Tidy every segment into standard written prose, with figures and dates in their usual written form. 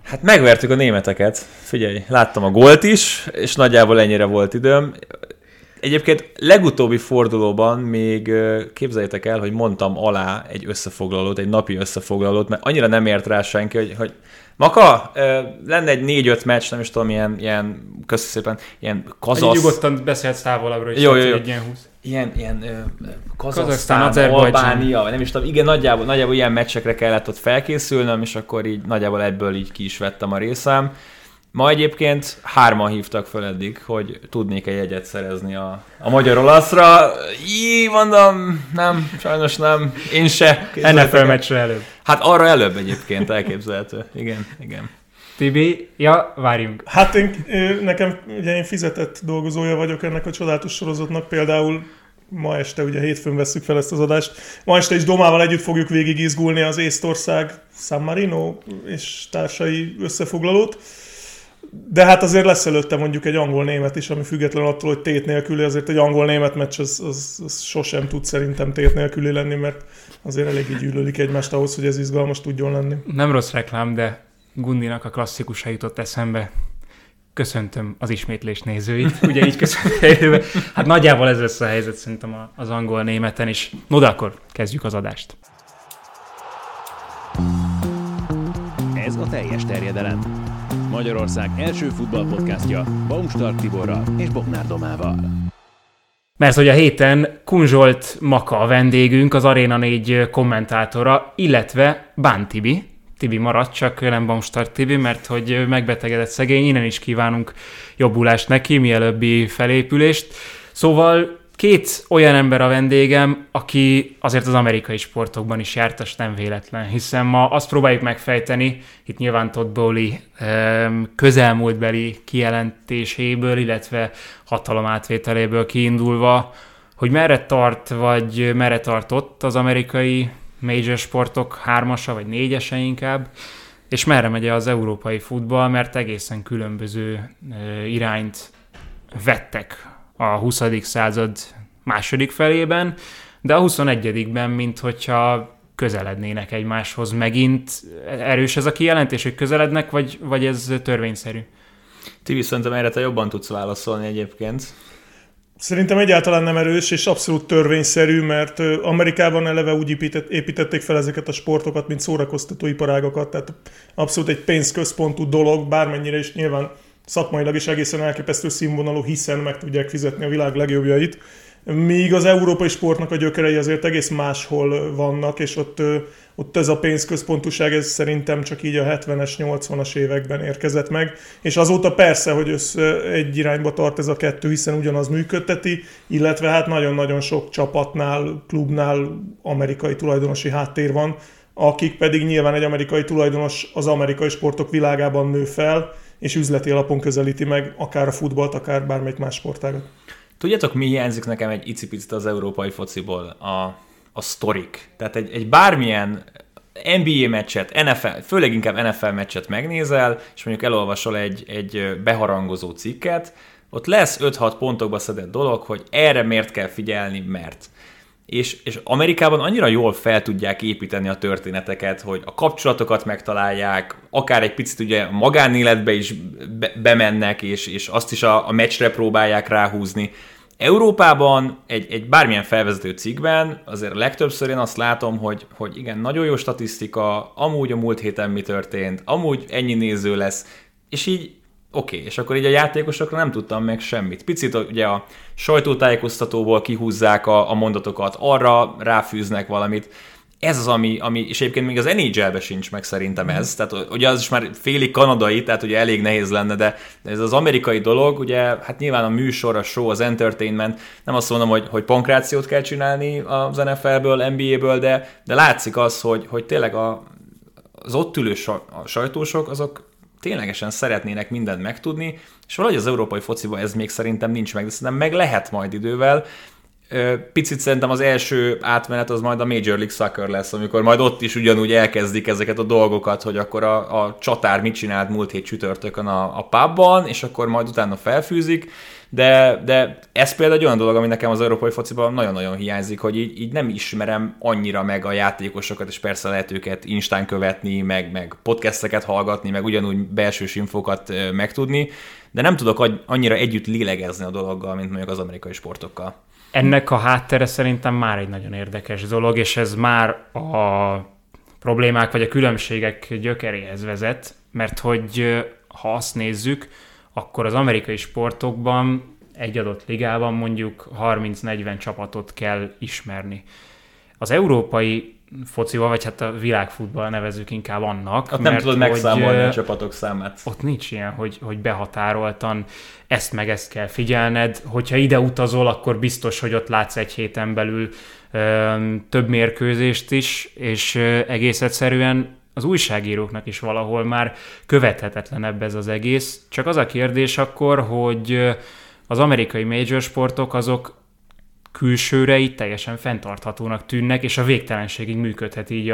Hát megvertük a németeket. Figyelj, láttam a gólt is, és nagyjából ennyire volt időm. Egyébként legutóbbi fordulóban még képzeljétek el, hogy mondtam alá egy összefoglalót, egy napi összefoglalót, mert annyira nem ért rá senki, hogy Maka, lenne egy 4-5 meccs, nem is tudom, ilyen köszönöm szépen, ilyen kazasz... Nyugodtan beszélsz távolabbra is, jó. Egy ilyen 20. Ilyen Kazaksztán, Albánia, nem is tudom, igen, nagyjából ilyen meccsekre kellett ott felkészülnöm, és akkor így nagyjából ebből így ki is vettem a részem. Ma egyébként 3-an hívtak föl eddig, hogy tudnék-e jegyet szerezni a magyar-olaszra. Mondom, nem, sajnos nem, én se. NFL meccsre előbb. Hát arra előbb egyébként elképzelhető. Igen. Tibi, várjunk. Hát nekem, ugye én fizetett dolgozója vagyok ennek a csodálatos sorozatnak, például ma este, ugye hétfőn vesszük fel ezt az adást, ma este is Domával együtt fogjuk végig izgulni az Észtország, San Marino és társai összefoglalót. De hát azért lesz előtte mondjuk egy angol-német is, ami független attól, hogy tét nélküli, azért egy angol-német meccs az sosem tud szerintem tét nélküli lenni, mert azért eléggé gyűlölik egymást ahhoz, hogy ez izgalmas tudjon lenni. Nem rossz reklám, de Gundinak a klasszikusa jutott eszembe. Köszöntöm az ismétlés nézőit, ugye így köszöntöm. Hát nagyjából ez lesz a helyzet szerintem az angol-németen is. No, de akkor kezdjük az adást. Ez a teljes terjedelem. Magyarország első futballpodcastja Baumstark Tiborral és Bognár Domával. Mert hogy a héten Kun Zsolt Maka a vendégünk, az Arena 4 kommentátora, illetve Bán Tibi. Tibi maradt, csak nem Baumstark Tibi, mert hogy megbetegedett szegény, innen is kívánunk jobbulást neki, mielőbbi felépülést. Szóval két olyan ember a vendégem, aki azért az amerikai sportokban is jártas, nem véletlen, hiszen ma azt próbáljuk megfejteni, itt nyilván Todd Bowley közelmúltbeli kijelentéséből, illetve hatalomátvételéből kiindulva, hogy merre tart, vagy merre tartott az amerikai major sportok 3-asa, vagy 4-ese inkább, és merre megy az európai futball, mert egészen különböző irányt vettek a 20. század második felében, de a 21-ben, minthogyha közelednének egymáshoz megint. Erős ez a kijelentés, hogy közelednek, vagy ez törvényszerű? Tibi, szerintem erre te jobban tudsz válaszolni egyébként. Szerintem egyáltalán nem erős, és abszolút törvényszerű, mert Amerikában eleve úgy építették fel ezeket a sportokat, mint szórakoztató iparágakat, tehát abszolút egy pénzközpontú dolog, bármennyire is nyilván szakmailag is egészen elképesztő színvonalú, hiszen meg tudják fizetni a világ legjobbjait. Míg az európai sportnak a gyökerei azért egész máshol vannak, és ott ez a pénzközpontúság, ez szerintem csak így a 70-es, 80-as években érkezett meg. És azóta persze, hogy egy irányba tart ez a kettő, hiszen ugyanaz működteti, illetve hát nagyon-nagyon sok csapatnál, klubnál amerikai tulajdonosi háttér van, akik pedig nyilván egy amerikai tulajdonos az amerikai sportok világában nő fel, és üzleti alapon közelíti meg akár a futballt, akár bármelyik más sportágat. Tudjátok, mi hiányzik nekem egy icipicit az európai fociból? A sztorik. Tehát egy bármilyen NBA meccset, NFL, főleg inkább NFL meccset megnézel, és mondjuk elolvasol egy beharangozó cikket, ott lesz 5-6 pontokba szedett dolog, hogy erre miért kell figyelni, mert. És Amerikában annyira jól fel tudják építeni a történeteket, hogy a kapcsolatokat megtalálják, akár egy picit ugye magánéletbe is bemennek, és azt is a meccsre próbálják ráhúzni. Európában egy bármilyen felvezető cikkben azért legtöbbször én azt látom, hogy igen, nagyon jó statisztika, amúgy a múlt héten mi történt, amúgy ennyi néző lesz, és így oké, és akkor így a játékosokra nem tudtam meg semmit. Picit ugye a sajtótájékoztatóból kihúzzák a mondatokat, arra ráfűznek valamit. Ez az, ami és egyébként még az NHL-ben sincs meg szerintem ez. Tehát ugye az is már félig kanadai, tehát ugye elég nehéz lenne, de ez az amerikai dolog, ugye hát nyilván a műsor, a show, az entertainment, nem azt mondom, hogy pankrációt kell csinálni az NFL-ből, NBA-ből, de látszik az, hogy tényleg az ott ülő sajtósok, azok ténylegesen szeretnének mindent megtudni, és valahogy az európai fociban ez még szerintem nincs meg, de szerintem meg lehet majd idővel. Picit szerintem az első átmenet az majd a Major League Soccer lesz, amikor majd ott is ugyanúgy elkezdik ezeket a dolgokat, hogy akkor a csatár mit csinált múlt hét csütörtökön a pubban, és akkor majd utána felfűzik, de ez például egy olyan dolog, ami nekem az európai fociban nagyon-nagyon hiányzik, hogy így nem ismerem annyira meg a játékosokat, és persze lehet őket instán követni, meg podcasteket hallgatni, meg ugyanúgy belsős infokat megtudni, de nem tudok annyira együtt lélegezni a dologgal, mint mondjuk az amerikai sportokkal. Ennek a háttere szerintem már egy nagyon érdekes dolog, és ez már a problémák vagy a különbségek gyökeréhez vezet, mert hogy ha azt nézzük, akkor az amerikai sportokban egy adott ligában mondjuk 30-40 csapatot kell ismerni. Az európai focival, vagy hát a világfutball nevezzük inkább annak. Ott nem tudod megszámolni a csapatok számát. Ott nincs ilyen, hogy behatároltan ezt meg ezt kell figyelned. Hogyha ide utazol, akkor biztos, hogy ott látsz egy héten belül több mérkőzést is, és egész egyszerűen az újságíróknak is valahol már követhetetlenebb ez az egész. Csak az a kérdés akkor, hogy az amerikai major sportok azok külsőre így teljesen fenntarthatónak tűnnek, és a végtelenségig működhet így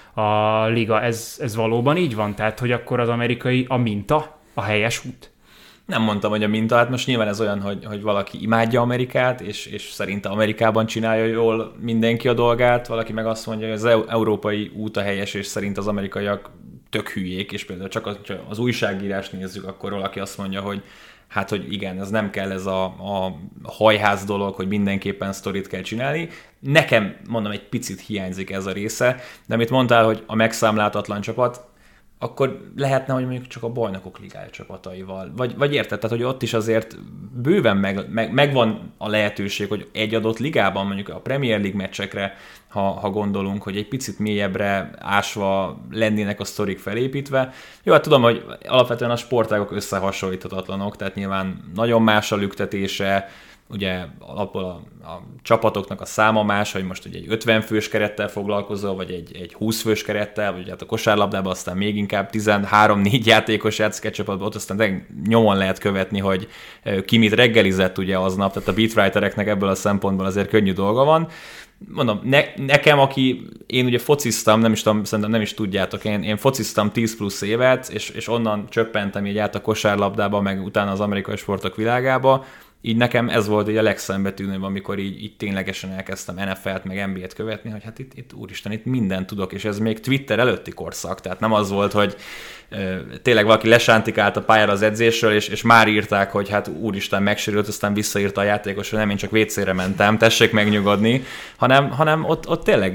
a liga. Ez valóban így van? Tehát, hogy akkor az amerikai a minta, a helyes út? Nem mondtam, hogy a minta, hát most nyilván ez olyan, hogy valaki imádja Amerikát, és szerinte Amerikában csinálja jól mindenki a dolgát, valaki meg azt mondja, hogy az európai út a helyes, és szerint az amerikaiak tök hülyék, és például csak az újságírást nézzük, akkor valaki azt mondja, hogy hát, hogy igen, ez nem kell ez a hajház dolog, hogy mindenképpen sztorit kell csinálni. Nekem, mondom, egy picit hiányzik ez a része, de amit mondtál, hogy a megszámláltatlan csapat, akkor lehetne, hogy mondjuk csak a bajnokok ligája csapataival. Vagy érted? Tehát, hogy ott is azért bőven megvan a lehetőség, hogy egy adott ligában, mondjuk a Premier League meccsekre, ha gondolunk, hogy egy picit mélyebbre ásva lennének a sztorik felépítve. Jó, hát tudom, hogy alapvetően a sportágok összehasonlíthatatlanok, tehát nyilván nagyon más a lüktetése, ugye alapból a csapatoknak a száma más, hogy most ugye egy 50 fős kerettel foglalkozol, vagy egy 20 fős kerettel, vagy hát a kosárlabdában aztán még inkább 13-4 játékos játszik egy csapatban, ott aztán nyomon lehet követni, hogy ki mit reggelizett ugye aznap, tehát a beatwritereknek ebből a szempontból azért könnyű dolga van. Mondom, nekem, én ugye fociztam, nem is tudom, szerintem nem is tudjátok, én fociztam 10 plusz évet, és onnan csöppentem így át a kosárlabdába, meg utána az amerikai sportok világába. Így nekem ez volt így a legszembetűnőbb, amikor így ténylegesen elkezdtem NFL-t, meg NBA-t követni, hogy hát itt úristen, itt mindent tudok, és ez még Twitter előtti korszak, tehát nem az volt, hogy tényleg valaki lesántikált a pályára az edzésről, és már írták, hogy hát úristen, megsérült, aztán visszaírta a játékos, hogy nem, én csak WC-re mentem, tessék megnyugodni, hanem ott tényleg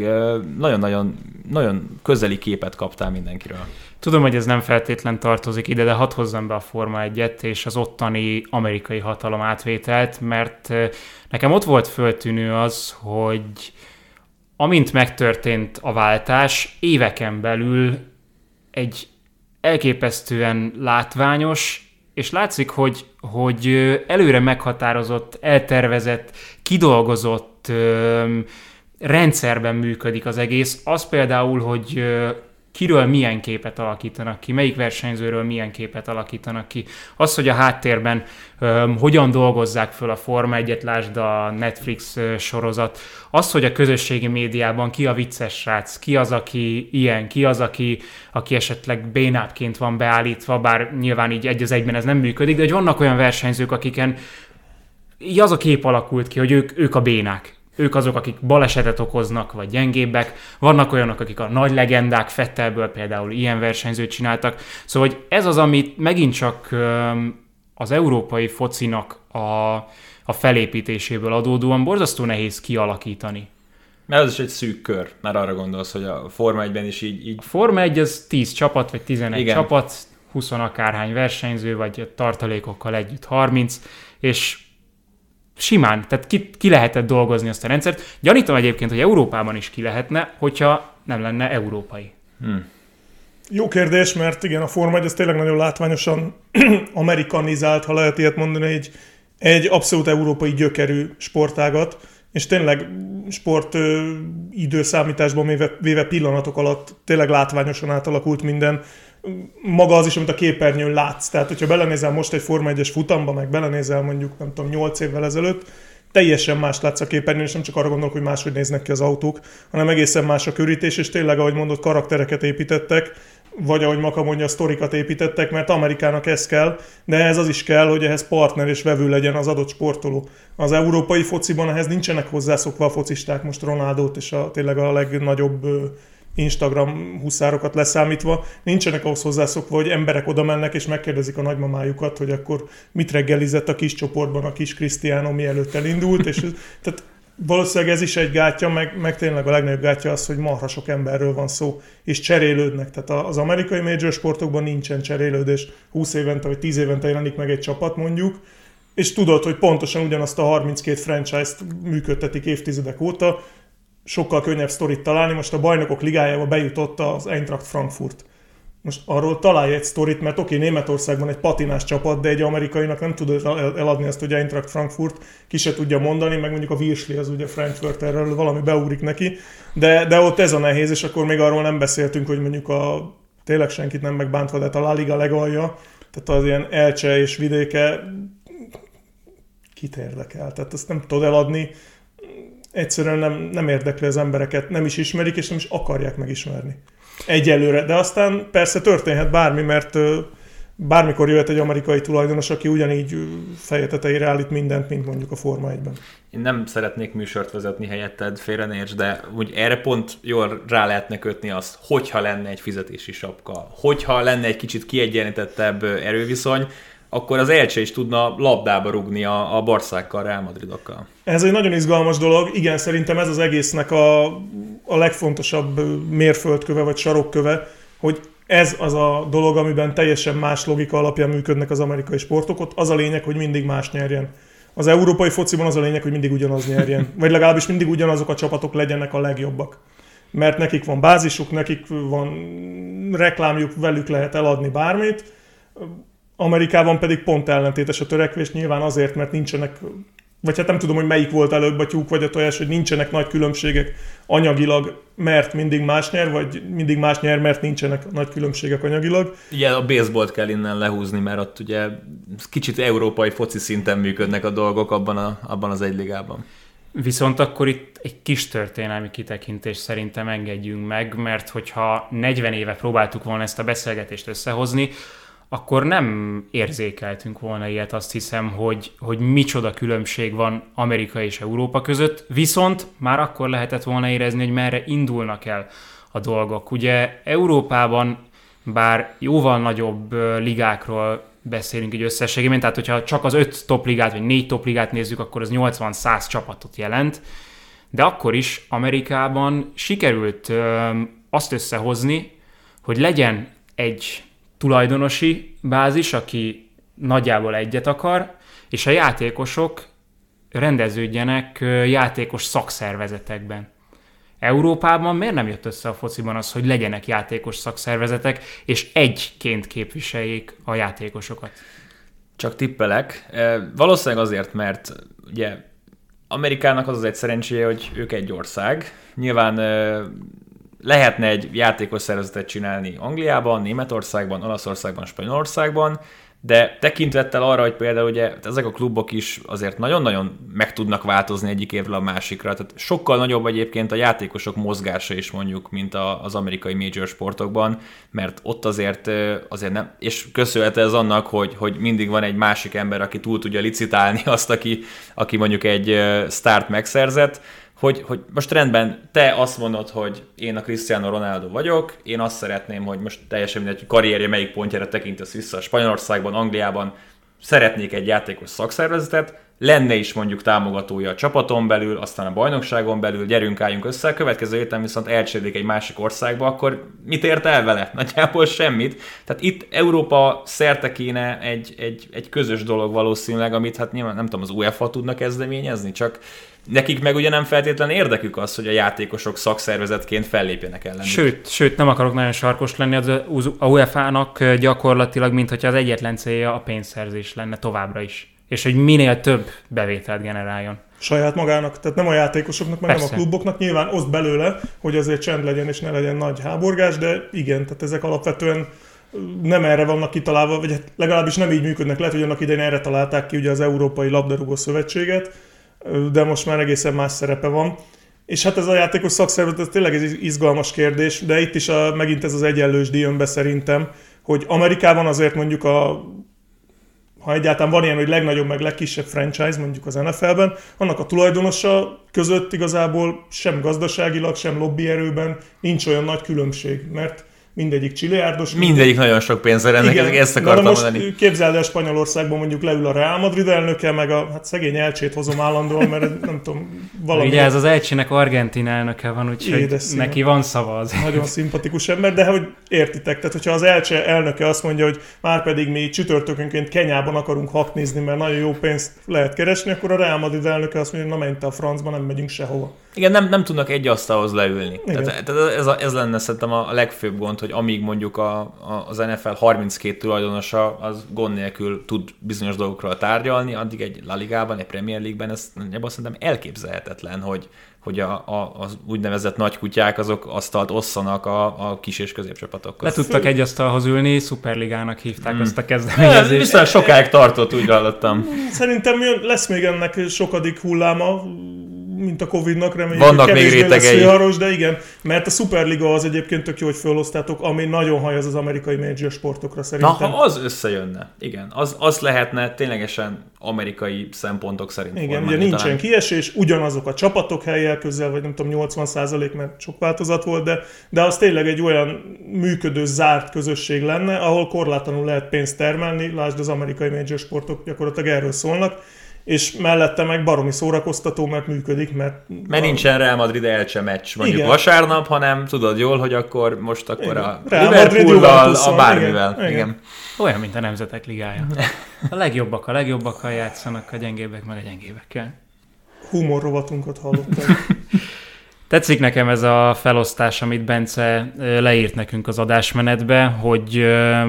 nagyon közeli képet kaptál mindenkiről. Tudom, hogy ez nem feltétlen tartozik ide, de hadd hozzam be a Forma 1-et és az ottani amerikai hatalom átvételt, mert nekem ott volt föltűnő az, hogy amint megtörtént a váltás, éveken belül egy elképesztően látványos, és látszik, hogy előre meghatározott, eltervezett, kidolgozott rendszerben működik az egész. Az például, hogy kiről milyen képet alakítanak ki, melyik versenyzőről milyen képet alakítanak ki. Az, hogy a háttérben hogyan dolgozzák föl a Forma 1-et, lásd a Netflix sorozat. Az, hogy a közösségi médiában ki a vicces srác, ki az, aki ilyen, ki az, aki esetleg bénábbként van beállítva, bár nyilván így egy az egyben ez nem működik, de hogy vannak olyan versenyzők, akiken így az a kép alakult ki, hogy ők a bénák. Ők azok, akik balesetet okoznak, vagy gyengébbek. Vannak olyanok, akik a nagy legendák, Vettelből például ilyen versenyzőt csináltak. Szóval hogy ez az, amit megint csak az európai focinak a felépítéséből adódóan borzasztó nehéz kialakítani. Mert az is egy szűk kör, már arra gondolsz, hogy a Forma 1-ben is így... A Forma 1 az 10 csapat, vagy 11 igen. csapat, 20 akárhány versenyző, vagy tartalékokkal együtt 30, és simán, tehát ki lehetett dolgozni azt a rendszert. Gyanítom egyébként, hogy Európában is ki lehetne, hogyha nem lenne európai. Jó kérdés, mert igen, a Forma 1 ez tényleg nagyon látványosan amerikanizált, ha lehet ilyet mondani, egy abszolút európai gyökerű sportágat, és tényleg sport időszámításban véve pillanatok alatt tényleg látványosan átalakult minden. Maga az is, amit a képernyőn látsz. Tehát, hogyha belenézel most egy Forma 1-es futamba, meg belenézel mondjuk, nem tudom, 8 évvel ezelőtt, teljesen más látsz a képernyőn, és nem csak arra gondolok, hogy máshogy néznek ki az autók, hanem egészen más a körítés, és tényleg, ahogy mondott, karaktereket építettek, vagy ahogy Maka mondja, sztorikat építettek, mert Amerikának ez kell, de ehhez az is kell, hogy ehhez partner és vevő legyen az adott sportoló. Az európai fociban ehhez nincsenek hozzászokva a focisták, most Ronaldót és tényleg a legnagyobb Instagram huszárokat leszámítva, nincsenek ahhoz hozzászokva, hogy emberek oda mennek és megkérdezik a nagymamájukat, hogy akkor mit reggelizett a kis csoportban a kis Cristiano, mielőtt elindult, és tehát valószínűleg ez is egy gátja, meg tényleg a legnagyobb gátja az, hogy marha sok emberről van szó, és cserélődnek. Tehát az amerikai major sportokban nincsen cserélődés. 20 évente vagy 10 évente jelenik meg egy csapat mondjuk, és tudod, hogy pontosan ugyanazt a 32 franchise-t működtetik évtizedek óta, sokkal könnyebb sztorit találni. Most a Bajnokok Ligájába bejutott az Eintracht Frankfurt. Most arról találj egy sztorit, mert oké, Németországban egy patinás csapat, de egy amerikainak nem tudod eladni azt, hogy Eintracht Frankfurt, ki se tudja mondani, meg mondjuk a Virsli, az ugye Frankfurt, erről valami beugrik neki, de ott ez a nehéz, és akkor még arról nem beszéltünk, hogy mondjuk tényleg senkit nem megbántva, de a La Liga legalja, tehát az ilyen Elche és vidéke kit érdekel, tehát ezt nem tudod eladni, egyszerűen nem érdekli az embereket, nem is ismerik, és nem is akarják megismerni. Egyelőre, de aztán persze történhet bármi, mert bármikor jöhet egy amerikai tulajdonos, aki ugyanígy feje tetejére állít mindent, mint mondjuk a Forma 1-ben. Én nem szeretnék műsort vezetni helyetted, félre ne értsd, de úgy erre pont jól rá lehetne kötni azt, hogyha lenne egy fizetési sapka, hogyha lenne egy kicsit kiegyenlítettebb erőviszony, akkor az Elche is tudna labdába rugni a Barszákkal, Real Madridokkal. Ez egy nagyon izgalmas dolog. Igen, szerintem ez az egésznek a legfontosabb mérföldköve vagy sarokköve, hogy ez az a dolog, amiben teljesen más logika alapján működnek az amerikai sportok. Ott az a lényeg, hogy mindig más nyerjen. Az európai fociban az a lényeg, hogy mindig ugyanaz nyerjen. Vagy legalábbis mindig ugyanazok a csapatok legyenek a legjobbak. Mert nekik van bázisuk, nekik van reklámjuk, velük lehet eladni bármit. Amerikában pedig pont ellentétes a törekvés, nyilván azért, mert nincsenek, vagy hát nem tudom, hogy melyik volt előbb a tyúk vagy a tojás, hogy nincsenek nagy különbségek anyagilag, mert mindig más nyer, vagy mindig más nyer, mert nincsenek nagy különbségek anyagilag. Ugye a baseballt kell innen lehúzni, mert ott ugye kicsit európai foci szinten működnek a dolgok abban az egyligában. Viszont akkor itt egy kis történelmi kitekintést szerintem engedjünk meg, mert hogyha 40 éve próbáltuk volna ezt a beszélgetést összehozni, akkor nem érzékeltünk volna ilyet, azt hiszem, hogy micsoda különbség van Amerika és Európa között, viszont már akkor lehetett volna érezni, hogy merre indulnak el a dolgok. Ugye Európában bár jóval nagyobb ligákról beszélünk így összességében, tehát hogyha csak az 5 topligát vagy 4 topligát nézzük, akkor az 80-100 csapatot jelent, de akkor is Amerikában sikerült azt összehozni, hogy legyen egy tulajdonosi bázis, aki nagyjából egyet akar, és a játékosok rendeződjenek játékos szakszervezetekben. Európában miért nem jött össze a fociban az, hogy legyenek játékos szakszervezetek, és egyként képviseljék a játékosokat? Csak tippelek. Valószínűleg azért, mert ugye Amerikának az egy szerencséje, hogy ők egy ország. Nyilván lehetne egy játékos szervezetet csinálni Angliában, Németországban, Olaszországban, Spanyolországban, de tekintettel arra, hogy például ugye ezek a klubok is azért nagyon-nagyon meg tudnak változni egyik évről a másikra, tehát sokkal nagyobb egyébként a játékosok mozgása is mondjuk, mint az amerikai major sportokban, mert ott azért nem, és köszönhető ez annak, hogy mindig van egy másik ember, aki túl tudja licitálni azt, aki mondjuk egy sztárt megszerzett, hogy most rendben, te azt mondod, hogy én a Cristiano Ronaldo vagyok, én azt szeretném, hogy most teljesen mindegy, hogy karrierje melyik pontjára tekintesz vissza, Spanyolországban, Angliában szeretnék egy játékos szakszervezetet, lenne is mondjuk támogatója a csapaton belül, aztán a bajnokságon belül, gyerünk, álljunk össze, a következő héten viszont elcserélik egy másik országba, akkor mit ért el vele? Nagyjából semmit. Tehát itt Európa szerte kéne egy közös dolog valószínűleg, amit hát nyilván nem tudom, az UEFA tudna kezdeményezni, csak nekik meg ugye nem feltétlenül érdekük az, hogy a játékosok szakszervezetként fellépjenek ellenük. Sőt, nem akarok nagyon sarkos lenni, a UEFA-nak gyakorlatilag, mintha az egyetlen célja a pénzszerzés lenne továbbra is. És hogy minél több bevételt generáljon. Saját magának, tehát nem a játékosoknak, meg nem a kluboknak, nyilván oszt belőle, hogy azért csend legyen és ne legyen nagy háborgás, de igen, tehát ezek alapvetően nem erre vannak kitalálva, vagy legalábbis nem így működnek. Lehet, hogy annak idején erre találták ki ugye az Európai Labdarúgó Szövetséget, de most már egészen más szerepe van. És hát ez a játékos szakszervezet, ez tényleg egy izgalmas kérdés, de itt is megint ez az egyenlős díjon be szerintem, hogy Amerikában azért mondjuk ha egyáltalán van ilyen, hogy legnagyobb meg legkisebb franchise, mondjuk az NFL-ben, annak a tulajdonosa között igazából sem gazdaságilag, sem lobbyerőben nincs olyan nagy különbség, mert mindegyik csiliárdos. Mindegyik nagyon sok pénzre rendelkezik, ezt akartam mondani. Most képzeld el, Spanyolországban mondjuk leül a Real Madrid elnöke, meg a szegény Elcsét hozom állandóan, mert nem tudom, valami... Ugye ez az Elcsének argentin elnöke van, úgyhogy neki van szava az. Nagyon szimpatikus ember, de hogy értitek, tehát hogyha az Elcse elnöke azt mondja, hogy már pedig mi csütörtökönként Kenyában akarunk haknizni, mert nagyon jó pénzt lehet keresni, akkor a Real Madrid elnöke azt mondja, hogy na menj te a francba, nem megyünk sehova. Igen, nem tudnak egy asztalhoz leülni. Tehát ez lenne szerintem a legfőbb gond, hogy amíg mondjuk az NFL 32 tulajdonosa az gond nélkül tud bizonyos dolgokról tárgyalni, addig egy La Ligában, egy Premier League-ben ez szerintem elképzelhetetlen, hogy az úgynevezett nagykutyák azok asztalt osszanak a kis és középcsapatokkal. Le tudtak egy asztalhoz ülni, Szuperligának hívták azt a kezdeményezést. Viszont sokáig tartott, úgy hallottam. Szerintem lesz még ennek sokadik hulláma, mint a Covid-nak, reméljük, vannak még rétegei. Viharos, de igen, mert a Superliga az egyébként tök jó, hogy felosztátok, ami nagyon hajaz az amerikai major sportokra szerintem. Na, ha az összejönne, igen, az lehetne ténylegesen amerikai szempontok szerint. Igen, ugye nincsen kiesés, ugyanazok a csapatok helyjel közel, vagy nem tudom, 80%, mert sok változat volt, de az tényleg egy olyan működő, zárt közösség lenne, ahol korlátlanul lehet pénzt termelni, lásd az amerikai major sportok gyakorlatilag erről szólnak, és mellette meg baromi szórakoztató, mert működik, mert nincsen Real Madrid Elche meccs mondjuk igen. vasárnap, hanem tudod jól, hogy akkor igen. a Liverpoollal, a bármivel. Igen. Olyan, mint a Nemzetek Ligája. A legjobbakkal játszanak, a gyengébbek meg a gyengébbekkel. Humor rovatunkat hallottam. Tetszik nekem ez a felosztás, amit Bence leírt nekünk az adásmenetbe, hogy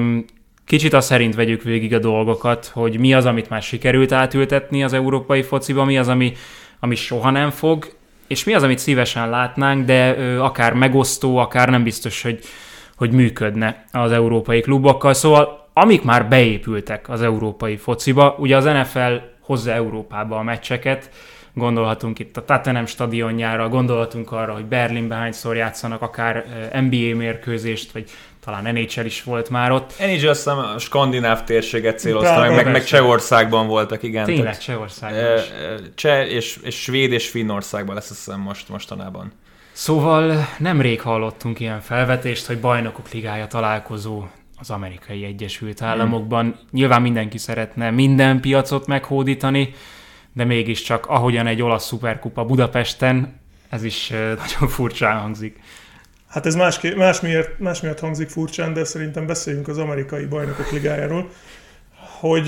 kicsit azt szerint vegyük végig a dolgokat, hogy mi az, amit már sikerült átültetni az európai fociba, mi az, ami soha nem fog, és mi az, amit szívesen látnánk, de akár megosztó, akár nem biztos, hogy működne az európai klubokkal. Szóval amik már beépültek az európai fociba, ugye az NFL hozza Európába a meccseket, gondolhatunk itt a Tottenham stadionjára, gondolhatunk arra, hogy Berlinben hányszor játszanak, akár NBA mérkőzést, vagy talán NHL is volt már ott. NHL azt hiszem a skandináv térséget célozta, meg Csehországban voltak, igen. Tényleg Csehországban is. Cseh és Svéd és Finnországban lesz, azt hiszem mostanában. Szóval nemrég hallottunk ilyen felvetést, hogy Bajnokok Ligája találkozó az Amerikai Egyesült Államokban. Nyilván mindenki szeretne minden piacot meghódítani, de mégiscsak ahogyan egy olasz szuperkupa Budapesten, ez is nagyon furcsán hangzik. Hát ez más miatt hangzik furcsán, de szerintem beszéljünk az Amerikai Bajnokok Ligájáról, hogy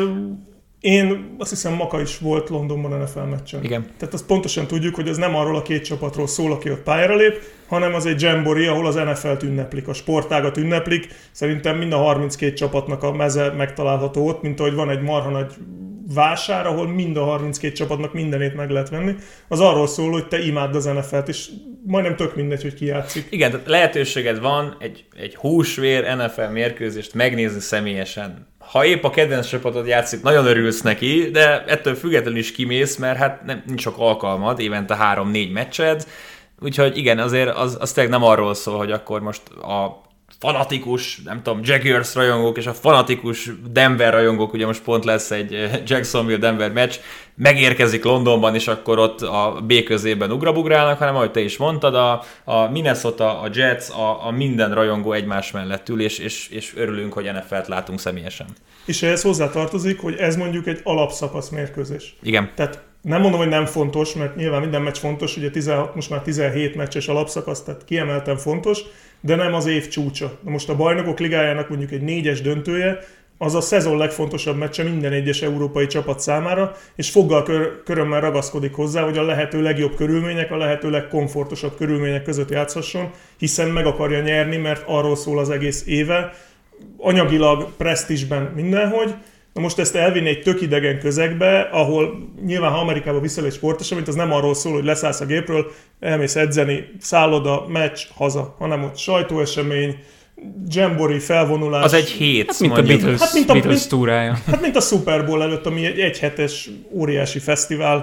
én azt hiszem Maka is volt Londonban NFL meccsen. Igen. Tehát azt pontosan tudjuk, hogy ez nem arról a két csapatról szól, aki ott pályára lép, hanem az egy jamboree, ahol az NFL-t ünneplik, a sportágat ünneplik. Szerintem mind a 32 csapatnak a meze megtalálható ott, mint ahogy van egy marha nagy vásár, ahol mind a 32 csapatnak mindenét meg lehet venni. Az arról szól, hogy te imádd az NFL-t, és majdnem tök mindegy, hogy ki játszik. Igen, tehát lehetőséged van egy húsvér NFL mérkőzést megnézni személyesen. Ha épp a kedvenc csapatod játszik, nagyon örülsz neki, de ettől függetlenül is kimész, mert hát nincs sok alkalmad, évente 3-4 meccsed, úgyhogy igen, azért az tényleg nem arról szól, hogy akkor most a fanatikus, nem tudom, Jaguars rajongók és a fanatikus Denver rajongók, ugye most pont lesz egy Jacksonville-Denver meccs, megérkezik Londonban, és akkor ott a B közében ugrabugrálnak, hanem ahogy te is mondtad, a Minnesota, a Jets, a minden rajongó egymás mellett ül, és örülünk, hogy NFL-t látunk személyesen. És ehhez hozzátartozik, hogy ez mondjuk egy alapszakasz mérkőzés. Igen. Tehát nem mondom, hogy nem fontos, mert nyilván minden meccs fontos, ugye most már 17 meccses alapszakasz, tehát kiemelten fontos, de nem az év csúcsa. Most a Bajnokok Ligájának mondjuk egy 4-es döntője, az a szezon legfontosabb meccse minden egyes európai csapat számára, és foggal körömmel ragaszkodik hozzá, hogy a lehető legjobb körülmények, a lehető legkomfortosabb körülmények között játszhasson, hiszen meg akarja nyerni, mert arról szól az egész éve, anyagilag, presztízsben mindenhogy. Na most ezt elvinni egy tök idegen közegbe, ahol nyilván, ha Amerikába viszel egy sporteseményt, az nem arról szól, hogy leszállsz a gépről, elmész edzeni, szálloda, meccs, haza, hanem ott sajtóesemény, jamboree, felvonulás. Az egy hét, hát, mint mondjuk. A Beatles túrája. Hát mint a Super Bowl előtt, ami egy egyhetes óriási fesztivál,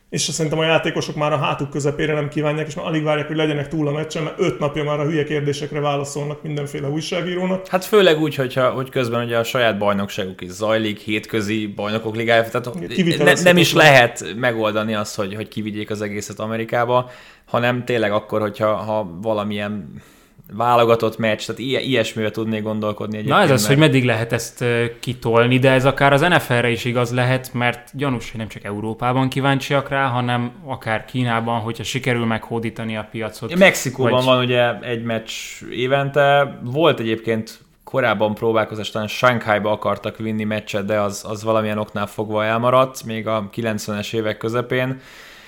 és szerintem a játékosok már a hátuk közepére nem kívánják, és már alig várják, hogy legyenek túl a meccsen, mert 5 napja már a hülye kérdésekre válaszolnak mindenféle újságírónak. Hát főleg úgy, hogy közben ugye a saját bajnokságuk is zajlik, hétközi bajnokok ligája, tehát nem is lehet megoldani azt, hogy kivigyék az egészet Amerikába, hanem tényleg akkor, hogyha valamilyen válogatott meccs, tehát ilyesmivel tudnék gondolkodni egyébként. Na ez az, hogy meddig lehet ezt kitolni, de ez akár az NFL-re is igaz lehet, mert gyanús, hogy nem csak Európában kíváncsiak rá, hanem akár Kínában, hogyha sikerül meghódítani a piacot. Mexikóban van ugye egy meccs évente, volt egyébként korábban próbálkozás, talán Shanghaiba akartak vinni meccset, de az valamilyen oknál fogva elmaradt, még a 90-es évek közepén.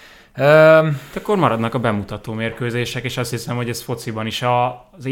Akkor maradnak a bemutató mérkőzések, és azt hiszem, hogy ez fociban is az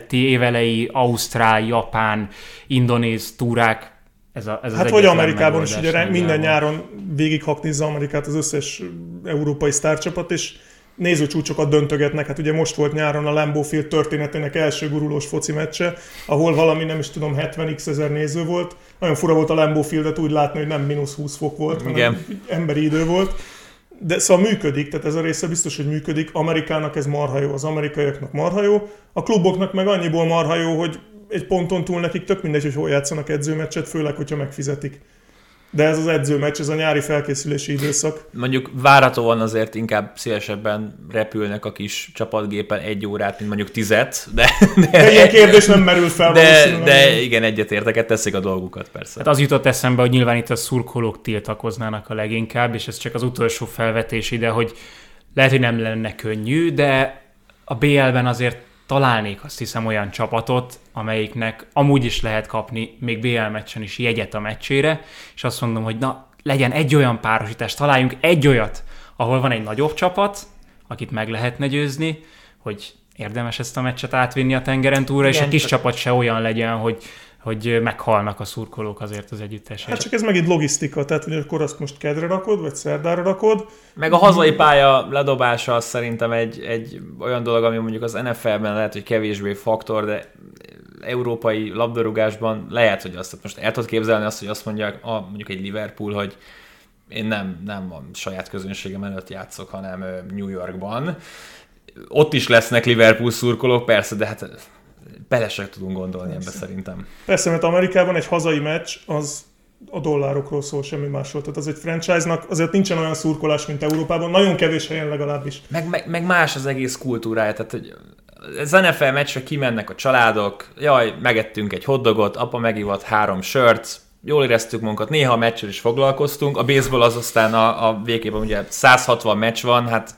évelei ausztrál, japán, indonéz túrák, ez az hát vagy Amerikában is, ugye minden nyáron végighaknizza Amerikát az összes európai sztárcsapat, és nézőcsúcsokat döntögetnek. Hát ugye most volt nyáron a Lambeau Field történetének első gurulós foci meccse, ahol valami, nem is tudom, 70x ezer néző volt. Nagyon fura volt a Lambeau Fieldet úgy látni, hogy nem -20 fok volt, hanem emberi idő volt. De szóval működik, tehát ez a része biztos, hogy működik. Amerikának ez marha jó, az amerikaiaknak marha jó, a kluboknak meg annyiból marha jó, hogy egy ponton túl nekik tök mindegy, hogy hol játszanak edzőmeccset, főleg, hogyha megfizetik. De ez az edzőmeccs, ez a nyári felkészülési időszak. Mondjuk várhatóan azért inkább szívesebben repülnek a kis csapatgépen 1 órát, mint mondjuk 10, de ilyen kérdés nem merül fel. De igen, egyetérteket teszik a dolgukat, persze. Hát az jutott eszembe, hogy nyilván itt a szurkolók tiltakoznának a leginkább, és ez csak az utolsó felvetés ide, hogy lehet, hogy nem lenne könnyű, de a BL-ben azért találnék azt hiszem olyan csapatot, amelyiknek amúgy is lehet kapni még BL meccsen is jegyet a meccsére, és azt mondom, hogy na, legyen egy olyan párosítás, találjunk egy olyat, ahol van egy nagyobb csapat, akit meg lehetne győzni, hogy érdemes ezt a meccset átvinni a tengeren túlra, és a kis csapat se olyan legyen, hogy meghalnak a szurkolók azért az együttesért. Hát csak ez megint logisztika, tehát hogy akkor azt most kedre rakod, vagy szerdára rakod. Meg a hazai pálya ledobása az szerintem egy olyan dolog, ami mondjuk az NFL-ben lehet, hogy kevésbé faktor, de európai labdarúgásban lehet, hogy azt most el tudod képzelni azt, hogy azt mondják mondjuk egy Liverpool, hogy én nem a saját közönségem előtt játszok, hanem New Yorkban. Ott is lesznek Liverpool szurkolók, persze, de hát bele sem tudunk gondolni ebbe szerintem. Persze, mert Amerikában egy hazai meccs az a dollárokról szól, semmi másról. Tehát az egy franchise-nak azért nincsen olyan szurkolás, mint Európában, nagyon kevés helyen legalábbis. Meg más az egész kultúrája, tehát hogy az NFL meccsre kimennek a családok, jaj, megettünk egy hotdogot, apa megivott 3 sört, jól éreztük magunkat, néha a meccsel is foglalkoztunk, a baseball az aztán a végében ugye 160 meccs van, hát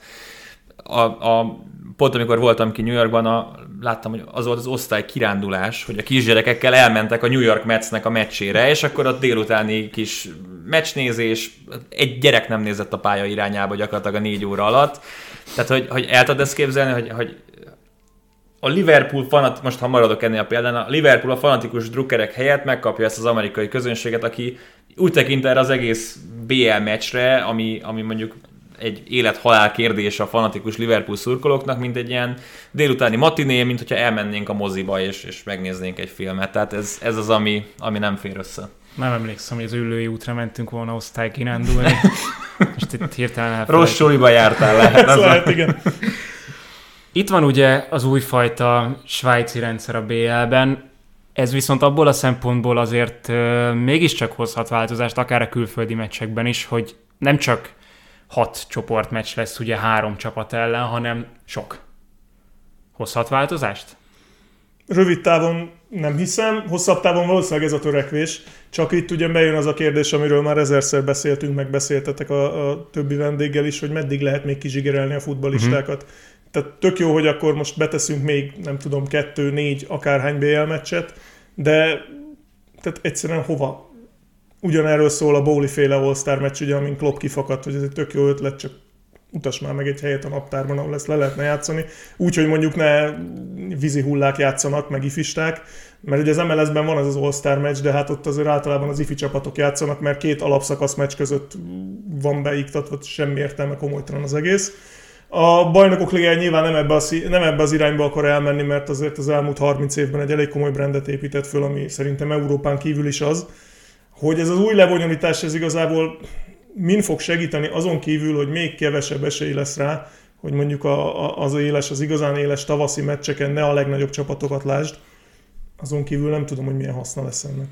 pont amikor voltam ki New Yorkban, láttam, hogy az volt az osztály kirándulás, hogy a kisgyerekekkel elmentek a New York Metsnek a meccsére, és akkor a délutáni kis meccsnézés, egy gyerek nem nézett a pálya irányába gyakorlatilag a 4 óra alatt. Tehát, hogy el tudod ezt képzelni, hogy a Liverpool most ha maradok ennél a példán, a Liverpool a fanatikus drukkerek helyett megkapja ezt az amerikai közönséget, aki úgy tekint erre az egész BL meccsre, ami mondjuk egy élet-halál kérdés a fanatikus Liverpool szurkolóknak, mint egy ilyen délutáni matiné, mint hogyha elmennénk a moziba és megnéznénk egy filmet. Tehát ez az, ami nem fér össze. Nem emlékszem, hogy az Üllői útra mentünk volna osztálykirándulni. Most itt hirtelen elfelejtem. Rossz suliba jártál, lehet. Igen. Itt van ugye az újfajta svájci rendszer a BL-ben, ez viszont abból a szempontból azért mégiscsak hozhat változást, akár a külföldi meccsekben is, hogy nem csak 6 csoportmeccs lesz ugye 3 csapat ellen, hanem sok. Hozhat változást? Rövid távon nem hiszem, hosszabb távon valószínűleg ez a törekvés, csak itt ugye bejön az a kérdés, amiről már ezerszer beszéltünk, meg beszéltetek a többi vendéggel is, hogy meddig lehet még kizsigerelni a futballistákat. Tehát tök jó, hogy akkor most beteszünk még, nem tudom, 2-4 akárhány BL meccset, de tehát egyszerűen hova? Ugyanerről szól a Bowley-féle All-Star meccs, ugye, amin Klopp kifakadt, hogy ez egy tök jó ötlet, csak utass már meg egy helyet a naptárban, ahol ezt le lehetne játszani. Úgyhogy mondjuk ne vízi hullák játszanak, meg ifisták, mert ugye az MLS-ben van ez az All-Star meccs, de hát ott azért általában az ifi csapatok játszanak, mert 2 alapszakasz meccs között van beiktatva, semmi értelme, komolytalan az egész. A bajnokok ligája nyilván nem ebbe az irányba akar elmenni, mert azért az elmúlt 30 évben egy elég komoly brandet épített föl, ami szerintem Európán kívül is az, hogy ez az új lebonyolítás, ez igazából min fog segíteni azon kívül, hogy még kevesebb esély lesz rá, hogy mondjuk az igazán éles tavaszi meccseken ne a legnagyobb csapatokat lásd, azon kívül nem tudom, hogy milyen haszna lesz ennek.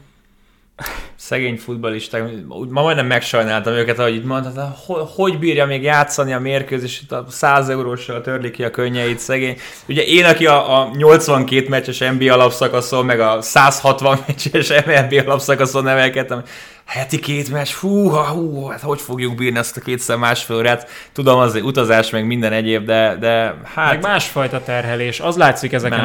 Szegény futballisták, ma majdnem megsajnáltam őket, ahogy itt mondtad, hogy bírja még játszani a mérkőzés, itt a 100 euróssal törli ki a könnyeit, szegény. Ugye én, aki a 82 meccses NBA alapszakaszon, meg a 160 meccses MLB alapszakaszon nevelkedtem, heti 2 meccs, hát hogy fogjuk bírni ezt a 2,5 órát? Tudom, azért utazás, meg minden egyéb, de hát... Meg másfajta terhelés. Az látszik ezeken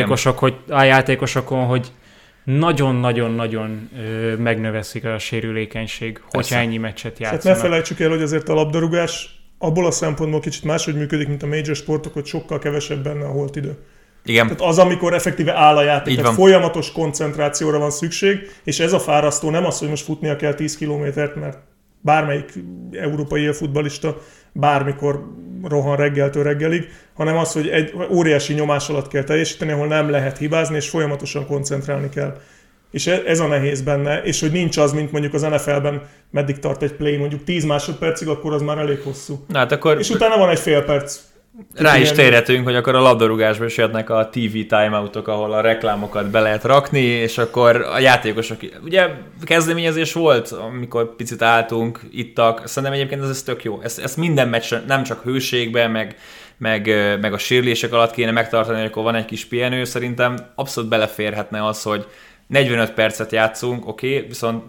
a játékosokon, hogy nagyon-nagyon-nagyon megnöveszik a sérülékenység, hogyha ennyi meccset játszanak. Hát ne felejtsük el, hogy azért a labdarúgás abból a szempontból kicsit máshogy működik, mint a major sportok, hogy sokkal kevesebb benne a holt idő. Igen. Tehát az, amikor effektíve áll a játék, tehát folyamatos koncentrációra van szükség, és ez a fárasztó nem az, hogy most futnia kell 10 kilométert, mert bármelyik európai élfutballista bármikor rohan reggeltől reggelig, hanem az, hogy egy óriási nyomás alatt kell teljesíteni, ahol nem lehet hibázni, és folyamatosan koncentrálni kell. És ez a nehéz benne, és hogy nincs az, mint mondjuk az NFL-ben meddig tart egy play, mondjuk 10 másodpercig, akkor az már elég hosszú. Na, hát akkor... És utána van egy fél perc. Rá is térhetünk, hogy akkor a labdarúgásban is jöhetnek a TV timeoutok, ahol a reklámokat be lehet rakni, és akkor a játékosok... Ugye kezdeményezés volt, amikor picit álltunk, ittak, szerintem egyébként ez tök jó. Ezt minden meccsen, nem csak hőségben, meg a sérülések alatt kéne megtartani, hogy akkor van egy kis pihenő, szerintem abszolút beleférhetne az, hogy 45 percet játszunk, oké, viszont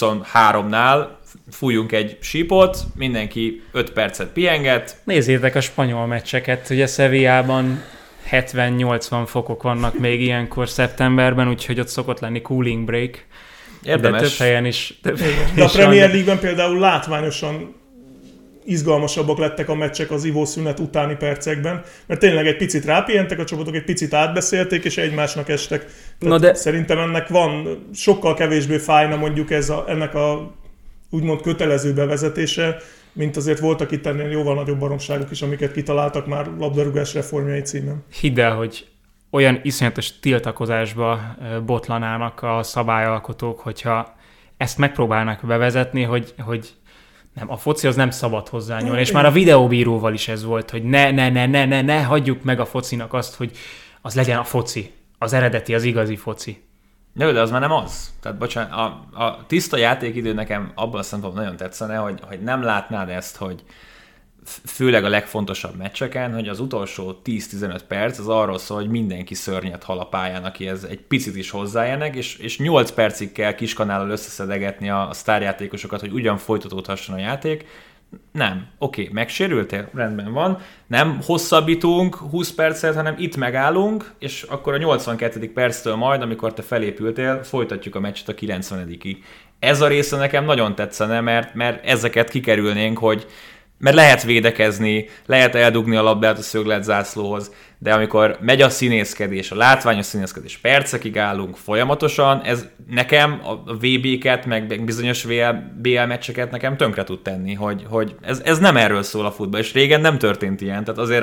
23-nál fújjunk egy sípot, mindenki 5 percet pihenget. Nézzétek a spanyol meccseket, ugye Sevillában 70-80 fokok vannak még ilyenkor szeptemberben, úgyhogy ott szokott lenni cooling break. Érdemes. De több helyen is. De a Premier League-ben például látványosan izgalmasabbak lettek a meccsek az ivószünet utáni percekben, mert tényleg egy picit rápihentek a csapatok, egy picit átbeszélték, és egymásnak estek. De... Szerintem ennek van, sokkal kevésbé fájna mondjuk ennek a úgymond kötelező bevezetése, mint azért voltak itt ennél jóval nagyobb baromságok is, amiket kitaláltak már labdarúgás reformjai címen. Hidd el, hogy olyan iszonyatos tiltakozásba botlanának a szabályalkotók, hogyha ezt megpróbálnak bevezetni, hogy nem, a foci az nem szabad hozzányúlni, és már a videóbíróval is ez volt, hogy ne hagyjuk meg a focinak azt, hogy az legyen a foci, az eredeti, az igazi foci. De az már nem az. Tehát bocsánat, a tiszta játékidő nekem abban a szempontból nagyon tetszene, hogy nem látnád ezt, hogy főleg a legfontosabb meccseken, hogy az utolsó 10-15 perc az arról szól, hogy mindenki szörnyet hal a pályán, akihez egy picit is hozzájönnek, és 8 percig kell kiskanállal összeszedegetni a sztárjátékosokat, hogy ugyan folytatódhasson a játék. Nem. Oké, megsérültél? Rendben van. Nem hosszabbítunk 20 percet, hanem itt megállunk, és akkor a 82. perctől majd, amikor te felépültél, folytatjuk a meccset a 90-ig. Ez a része nekem nagyon tetszene, mert ezeket kikerülnénk, mert lehet védekezni, lehet eldugni a labdát a szögletzászlóhoz, de amikor megy a színészkedés, a látványos színészkedés, percekig állunk folyamatosan, ez nekem a VB-ket, meg bizonyos BL meccseket nekem tönkre tud tenni, hogy ez nem erről szól a futball, és régen nem történt ilyen, tehát azért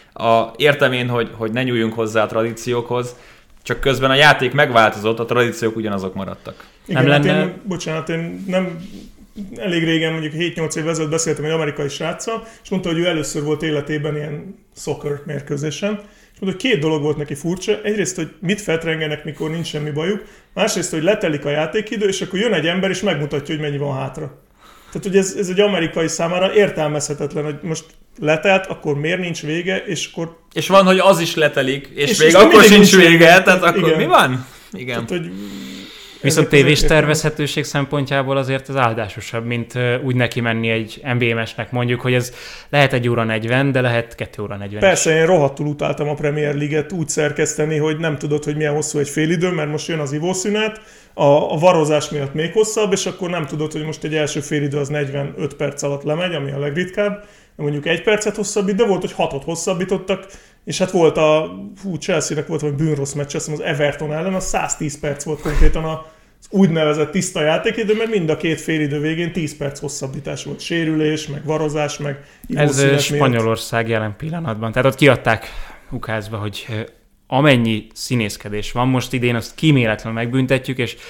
értem én, hogy ne nyúljunk hozzá a tradíciókhoz, csak közben a játék megváltozott, a tradíciók ugyanazok maradtak. Igen, én nem elég régen, mondjuk 7-8 év ezelőtt beszéltem egy amerikai sráccal, és mondta, hogy ő először volt életében ilyen soccer mérkőzésen, és mondta, hogy 2 dolog volt neki furcsa. Egyrészt, hogy mit feltrengenek, mikor nincs semmi bajuk, másrészt, hogy letelik a játékidő, és akkor jön egy ember, és megmutatja, hogy mennyi van hátra. Tehát, hogy ez egy amerikai számára értelmezhetetlen, hogy most letelt, akkor miért nincs vége, és akkor... És van, hogy az is letelik, és még akkor sincs vége, tehát akkor igen. Mi van? Igen. Tehát, hogy viszont tévés tervezhetőség szempontjából azért ez áldásosabb, mint úgy neki menni egy NBA meccsnek, mondjuk, hogy ez lehet 1 óra 40, de lehet 2 óra 40. Persze, én rohadtul utáltam a Premier League-et úgy szerkeszteni, hogy nem tudod, hogy milyen hosszú egy félidő, mert most jön az ivószünet, a varozás miatt még hosszabb, és akkor nem tudod, hogy most egy első félidő az 45 perc alatt lemegy, ami a legritkább, mondjuk 1 percet hosszabbít, de volt, hogy 6-ot hosszabbítottak, és hát volt Chelsea-nek volt valami bűnrossz meccs, azt mondom, az Everton ellen, az 110 perc volt konkrétan az úgynevezett tiszta játékidő, mert mind a 2 félidő végén 10 perc hosszabbítás volt. Sérülés, meg varozás, meg ez Spanyolország jelen pillanatban. Tehát ott kiadták ukázba, hogy amennyi színészkedés van most idén, azt kíméletlenül megbüntetjük, és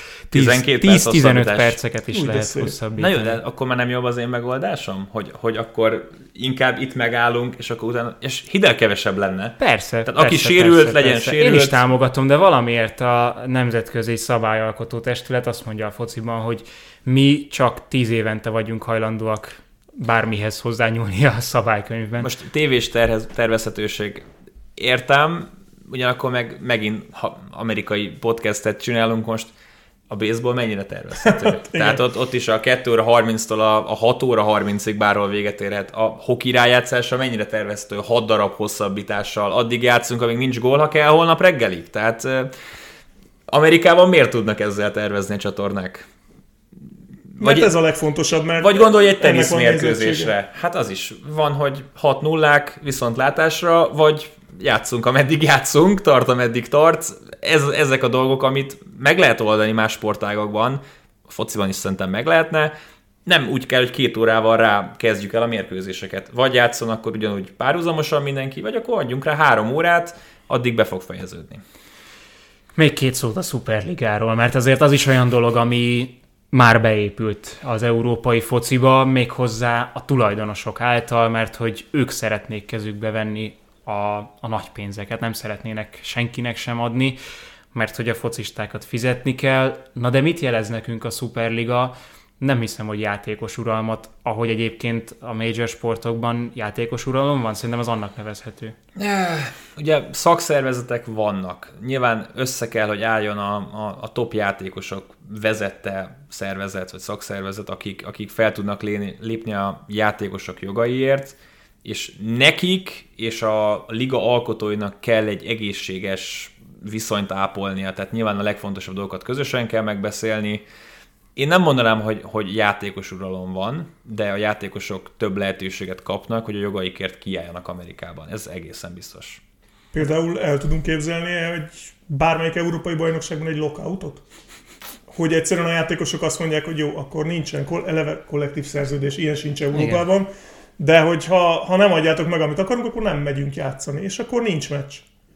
10-15 perceket is lehet hosszabbítani. Na jó, de akkor már nem jobb az én megoldásom? Hogy akkor inkább itt megállunk, és akkor utána, és hideg kevesebb lenne. Persze. Tehát aki sérült, legyen sérült. Én is támogatom, de valamiért a Nemzetközi Szabályalkotó Testület azt mondja a fociban, hogy mi csak 10 évente vagyunk hajlandóak bármihez hozzányúlni a szabálykönyvben. Most tévés tervezhetőség értem, ugyanakkor megint amerikai podcastet csinálunk most, a baseball mennyire tervezhető? Tehát ott is a 2 óra 30-tól a 6 óra 30-ig bárhol véget érhet. A hoki rájátszása mennyire tervezhető? 6 darab hosszabbítással. Addig játszunk, amíg nincs gól, ha kell, holnap reggelig. Tehát Amerikában miért tudnak ezzel tervezni a csatornák? Mert ez a legfontosabb, mert... Vagy gondolj egy teniszmérkőzésre. Hát az is van, hogy 6-0-ák viszontlátásra, vagy játszunk, ameddig játszunk, tart, ameddig tart. Ezek a dolgok, amit meg lehet oldani más sportágakban, a fociban is szerintem meg lehetne. Nem úgy kell, hogy 2 órával rá kezdjük el a mérkőzéseket. Vagy játszon akkor ugyanúgy párhuzamosan mindenki, vagy akkor adjunk rá 3 órát, addig be fog fejeződni. Még 2 szót a Szuperligáról, mert azért az is olyan dolog, ami már beépült az európai fociba, méghozzá a tulajdonosok által, mert hogy ők szeretnék kezükbe venni a nagy pénzeket, nem szeretnének senkinek sem adni, mert hogy a focistákat fizetni kell. Na de mit jelez nekünk a Szuperliga? Nem hiszem, hogy játékos uralmat, ahogy egyébként a major sportokban játékos uralom van, szerintem az annak nevezhető. Ugye szakszervezetek vannak. Nyilván össze kell, hogy álljon a top játékosok vezette szervezet, vagy szakszervezet, akik fel tudnak lépni a játékosok jogaiért, és nekik és a liga alkotóinak kell egy egészséges viszonyt ápolnia, tehát nyilván a legfontosabb dolgokat közösen kell megbeszélni. Én nem mondanám, hogy játékos uralom van, de a játékosok több lehetőséget kapnak, hogy a jogaikért kiálljanak Amerikában. Ez egészen biztos. Például el tudunk képzelni, hogy bármelyik európai bajnokságban egy lockoutot? Hogy egyszerűen a játékosok azt mondják, hogy jó, akkor nincsen eleve kollektív szerződés, ilyen sincs Európában, igen. De hogyha nem adjátok meg, amit akarunk, akkor nem megyünk játszani, és akkor nincs meccs.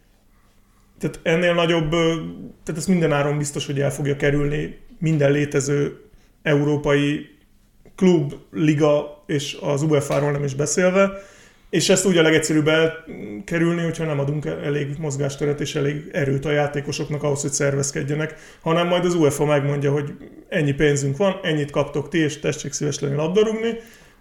Tehát ennél nagyobb, tehát ez mindenáron biztos, hogy el fogja kerülni minden létező európai klub, liga és az UEFA-ról nem is beszélve, és ezt úgy a legegyszerűbb elkerülni, hogyha nem adunk elég mozgásteret és elég erőt a játékosoknak ahhoz, hogy szervezkedjenek, hanem majd az UEFA megmondja, hogy ennyi pénzünk van, ennyit kaptok ti, és tessék szíves lenni labdarúgni.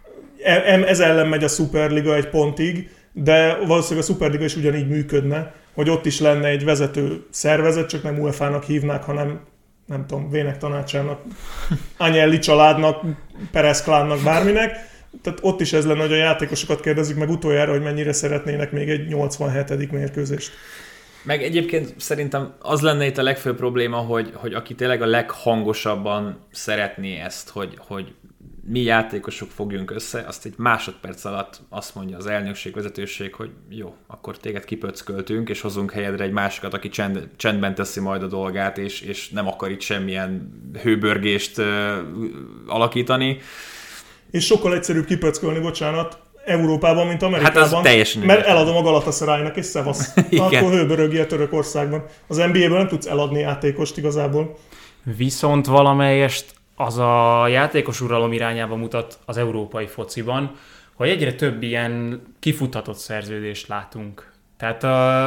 Ez ellen megy a Szuperliga egy pontig, de valószínűleg a Szuperliga is ugyanígy működne, hogy ott is lenne egy vezető szervezet, csak nem UEFA-nak hívnák, hanem nem tudom, Vének tanácsának, Agnelli családnak, Perez klánnak, bárminek. Tehát ott is ez lenne, hogy a játékosokat kérdezzük meg utoljára, hogy mennyire szeretnének még egy 87. mérkőzést. Meg egyébként szerintem az lenne itt a legfőbb probléma, hogy aki tényleg a leghangosabban szeretné ezt, hogy mi játékosok fogjunk össze, azt egy másodperc alatt azt mondja az elnökség, vezetőség, hogy jó, akkor téged kipöcköltünk, és hozunk helyedre egy másikat, aki csendben teszi majd a dolgát, és nem akar itt semmilyen hőbörgést alakítani. És sokkal egyszerűbb kipöckölni, bocsánat, Európában, mint Amerikában. Hát az teljesen mert eladom a Galatasaraynak, és szevasz. Akkor hőbörögjél Törökországban. Az NBA-ből nem tudsz eladni játékost igazából. Viszont valamelyest az a játékos uralom irányába mutat az európai fociban, hogy egyre több ilyen kifuthatott szerződést látunk. Tehát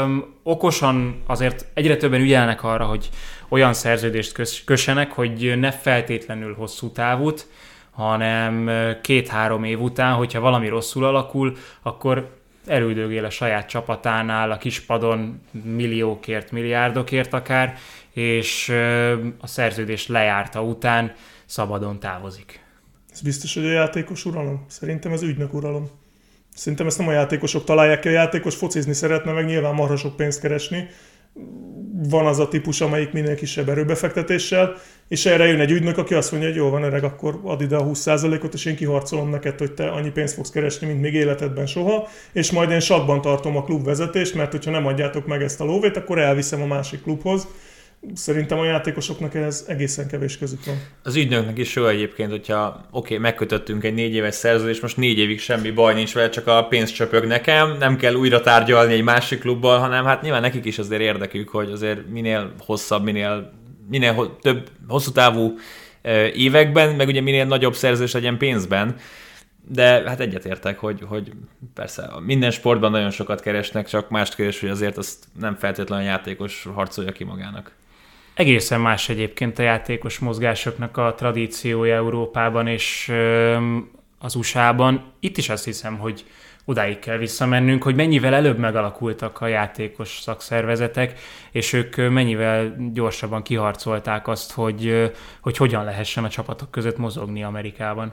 okosan azért egyre többen ügyelnek arra, hogy olyan szerződést kössenek, hogy ne feltétlenül hosszú távút, hanem 2-3 év után, hogyha valami rosszul alakul, akkor elüldögél a saját csapatánál, a kispadon milliókért, milliárdokért akár, és a szerződés lejárta után szabadon távozik. Ez biztos, hogy a játékos uralom? Szerintem ez ügynök uralom. Szerintem ezt nem a játékosok találják ki, a játékos focizni szeretne, meg nyilván marha sok pénzt keresni. Van az a típus, amelyik minél kisebb erőbefektetéssel, és erre jön egy ügynök, aki azt mondja, hogy jó van öreg, akkor add ide a 20%-ot, és én kiharcolom neked, hogy te annyi pénzt fogsz keresni, mint még életedben soha, és majd én sakban tartom a klubvezetést, mert hogyha nem adjátok meg ezt a lóvét, akkor elviszem a másik klubhoz. Szerintem a játékosoknak ez egészen kevés közük van. Az ügynöknek is jó egyébként, hogyha megkötöttünk egy 4 éves szerződést, most 4 évig semmi baj nincs vele, csak a pénz csöpög nekem, nem kell újra tárgyalni egy másik klubbal, hanem hát nyilván nekik is azért érdekük, hogy azért minél hosszabb, minél több hosszú távú években, meg ugye minél nagyobb szerződés legyen pénzben. De hát egyetértek, hogy persze minden sportban nagyon sokat keresnek, csak mást keres, hogy azért azt nem feltétlenül a játékos harcolja ki magának. Egészen más egyébként a játékos mozgásoknak a tradíciója Európában és az USA-ban. Itt is azt hiszem, hogy odáig kell visszamennünk, hogy mennyivel előbb megalakultak a játékos szakszervezetek, és ők mennyivel gyorsabban kiharcolták azt, hogy hogyan lehessen a csapatok között mozogni Amerikában.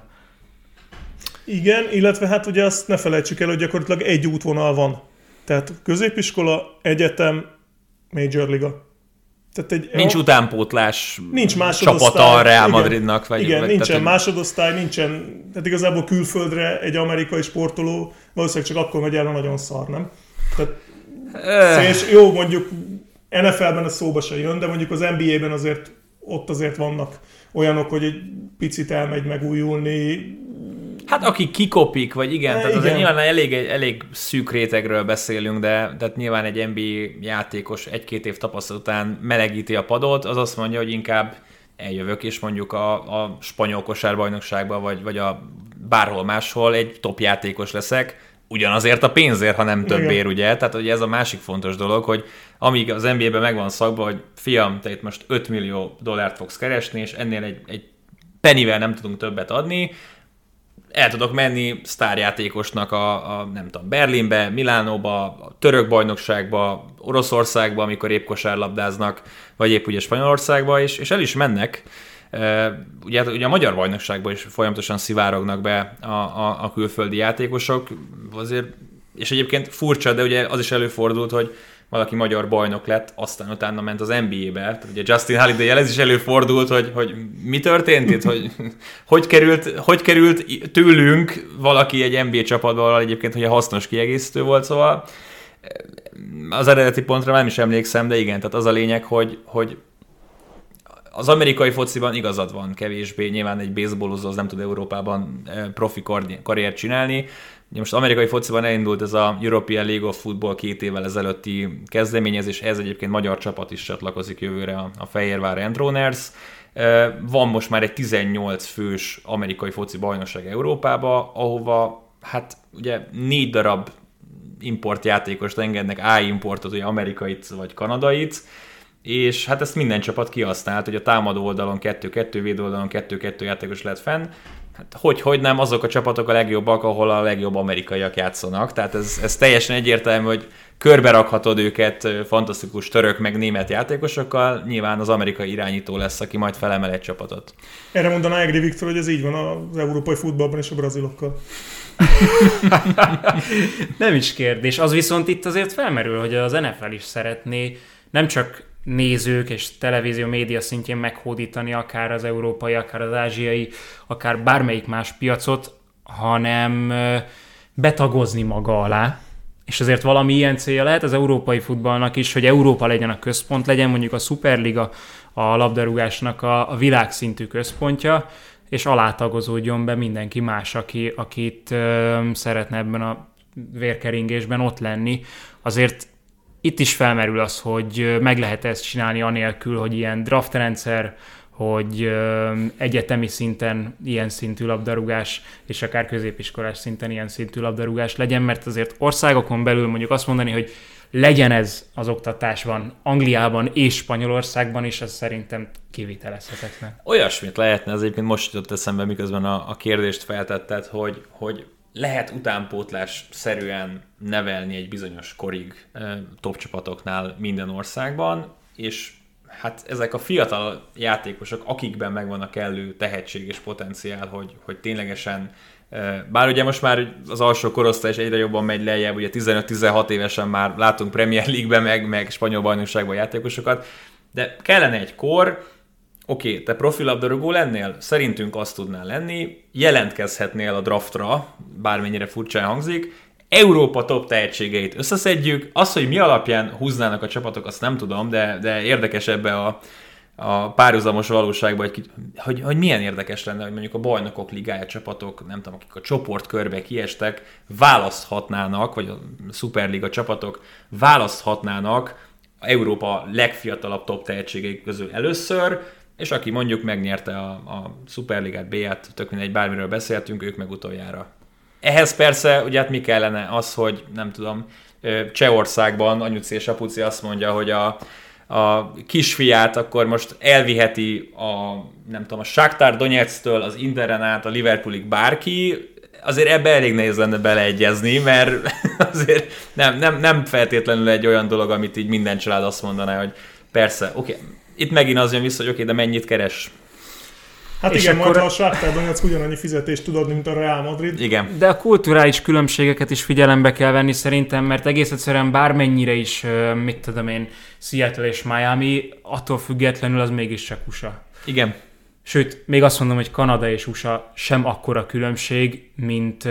Igen, illetve hát ugye azt ne felejtsük el, hogy gyakorlatilag egy útvonal van. Tehát középiskola, egyetem, Major Liga. Tehát nincs utánpótlás nincs csapata a Real Madridnak. Igen, nincsen másodosztály, nincsen, tehát igazából külföldre egy amerikai sportoló valószínűleg csak akkor megy el, nagyon szar, nem? Tehát, jó, mondjuk NFL-ben ez szóba se jön, de mondjuk az NBA-ben azért vannak olyanok, hogy egy picit elmegy megújulni. Hát aki kikopik, vagy igen, tehát azért nyilván elég szűk rétegről beszélünk, de tehát nyilván egy NBA játékos 1-2 év tapasztalat után melegíti a padot, az azt mondja, hogy inkább eljövök, és mondjuk a spanyol kosárbajnokságban, vagy a bárhol máshol egy top játékos leszek, ugyanazért a pénzért, ha nem többért, ugye? Tehát ugye ez a másik fontos dolog, hogy amíg az NBA-ben megvan szakban, hogy fiam, te itt most $5 millió fogsz keresni, és ennél egy pennivel nem tudunk többet adni, el tudok menni sztárjátékosnak nem tudom, Berlinbe, Milánóba, a török bajnokságba, Oroszországba, amikor épp kosárlabdáznak, vagy épp ugye Spanyolországba, és el is mennek. Ugye a magyar bajnokságban is folyamatosan szivárognak be a külföldi játékosok, azért, és egyébként furcsa, de ugye az is előfordult, hogy valaki magyar bajnok lett, aztán utána ment az NBA-be. Tehát ugye Justin Holiday-jel ez is előfordult, hogy mi történt itt, hogy került tőlünk valaki egy NBA csapatba, egyébként hogy hasznos kiegészítő volt, szóval az eredeti pontra nem is emlékszem, de igen, tehát az a lényeg, hogy az amerikai fociban igazad van kevésbé, nyilván egy baseballozó az nem tud Európában profi karriert csinálni. Most az amerikai fociban elindult ez a European League of Football 2 évvel ezelőtti kezdeményezés, ez egyébként magyar csapat is csatlakozik jövőre, a Fehérvár Endroners. Van most már egy 18 fős amerikai foci bajnokság Európába, ahova hát ugye 4 darab importjátékost engednek, A-importot, ugye amerikait vagy kanadait, és hát ezt minden csapat kihasznált, hogy a támadó oldalon 2-2, védő oldalon 2-2 játékos lett fenn. Hát hogy nem, azok a csapatok a legjobbak, ahol a legjobb amerikaiak játszanak. Tehát ez teljesen egyértelmű, hogy körbe rakhatod őket fantasztikus török meg német játékosokkal, nyilván az amerikai irányító lesz, aki majd felemel egy csapatot. Erre mondaná Egri Viktor, hogy ez így van az európai futballban és a brazilokkal. Nem is kérdés. Az viszont itt azért felmerül, hogy az NFL is szeretné nem csak nézők és televízió média szintjén meghódítani akár az európai, akár az ázsiai, akár bármelyik más piacot, hanem betagozni maga alá. És azért valami ilyen célja lehet az európai futballnak is, hogy Európa legyen a központ, legyen mondjuk a Superliga a labdarúgásnak a világszintű központja, és alátagozódjon be mindenki más, akit szeretne ebben a vérkeringésben ott lenni. Azért itt is felmerül az, hogy meg lehet ezt csinálni anélkül, hogy ilyen draftrendszer, hogy egyetemi szinten ilyen szintű labdarúgás, és akár középiskolás szinten ilyen szintű labdarúgás legyen, mert azért országokon belül mondjuk azt mondani, hogy legyen ez az oktatásban, Angliában és Spanyolországban is, ez szerintem kivitelezhetetlen. Olyasmit lehetne, az egyébként most jutott eszembe, miközben a kérdést feltetted, hogy lehet utánpótlás-szerűen nevelni egy bizonyos korig top csapatoknál minden országban, és hát ezek a fiatal játékosok, akikben megvan a kellő tehetség és potenciál, hogy ténylegesen, bár ugye most már az alsó korosztály is egyre jobban megy lejjebb, ugye 15-16 évesen már látunk Premier League-ben, meg spanyol bajnokságban játékosokat, de kellene egy kor. Oké, te profilabdarúgó lennél? Szerintünk azt tudnál lenni, jelentkezhetnél a draftra, bármennyire furcsán hangzik, Európa top tehetségeit összeszedjük. Az, hogy mi alapján húznának a csapatok, azt nem tudom, de érdekes ebbe a párhuzamos valóságban, hogy milyen érdekes lenne, hogy mondjuk a bajnokok ligája csapatok, nem tudom, akik a csoportkörbe kiestek, választhatnának, vagy a szuperliga csapatok választhatnának Európa legfiatalabb top tehetségei közül először, és aki mondjuk megnyerte a szuperligát, B-ját, tök mindegy, bármiről beszéltünk, ők meg utoljára. Ehhez persze, ugye hát mi kellene az, hogy nem tudom, Csehországban anyuci és apuci azt mondja, hogy a kisfiát akkor most elviheti a Shakhtar Donetsztől az Interen át a Liverpoolig bárki, azért ebbe elég nehéz lenne beleegyezni, mert azért nem feltétlenül egy olyan dolog, amit így minden család azt mondaná, hogy persze, oké, itt megint az jön vissza, hogy oké, de mennyit keres? Hát és igen, akkor... majd a Shakhtar Donetsk ugyanannyi fizetést tud adni, mint a Real Madrid. Igen. De a kulturális különbségeket is figyelembe kell venni szerintem, mert egész egyszerűen bármennyire is, mit tudom én, Seattle és Miami, attól függetlenül az mégiscsak USA. Igen. Sőt, még azt mondom, hogy Kanada és USA sem akkora különbség, mint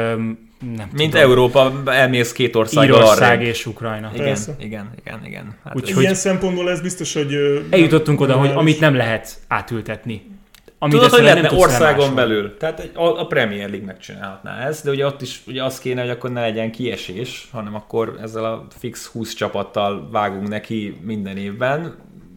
mint Európa, elmész két országgal arra. Írország és Ukrajna. Igen. Hát úgyhogy ilyen szempontból ez biztos, hogy... eljutottunk oda, hogy amit nem lehet átültetni. Tudod, hogy lehetne országon belül. Tehát a Premier League megcsinálhatná ezt, de ugye ott is ugye az kéne, hogy akkor ne legyen kiesés, hanem akkor ezzel a fix 20 csapattal vágunk neki minden évben.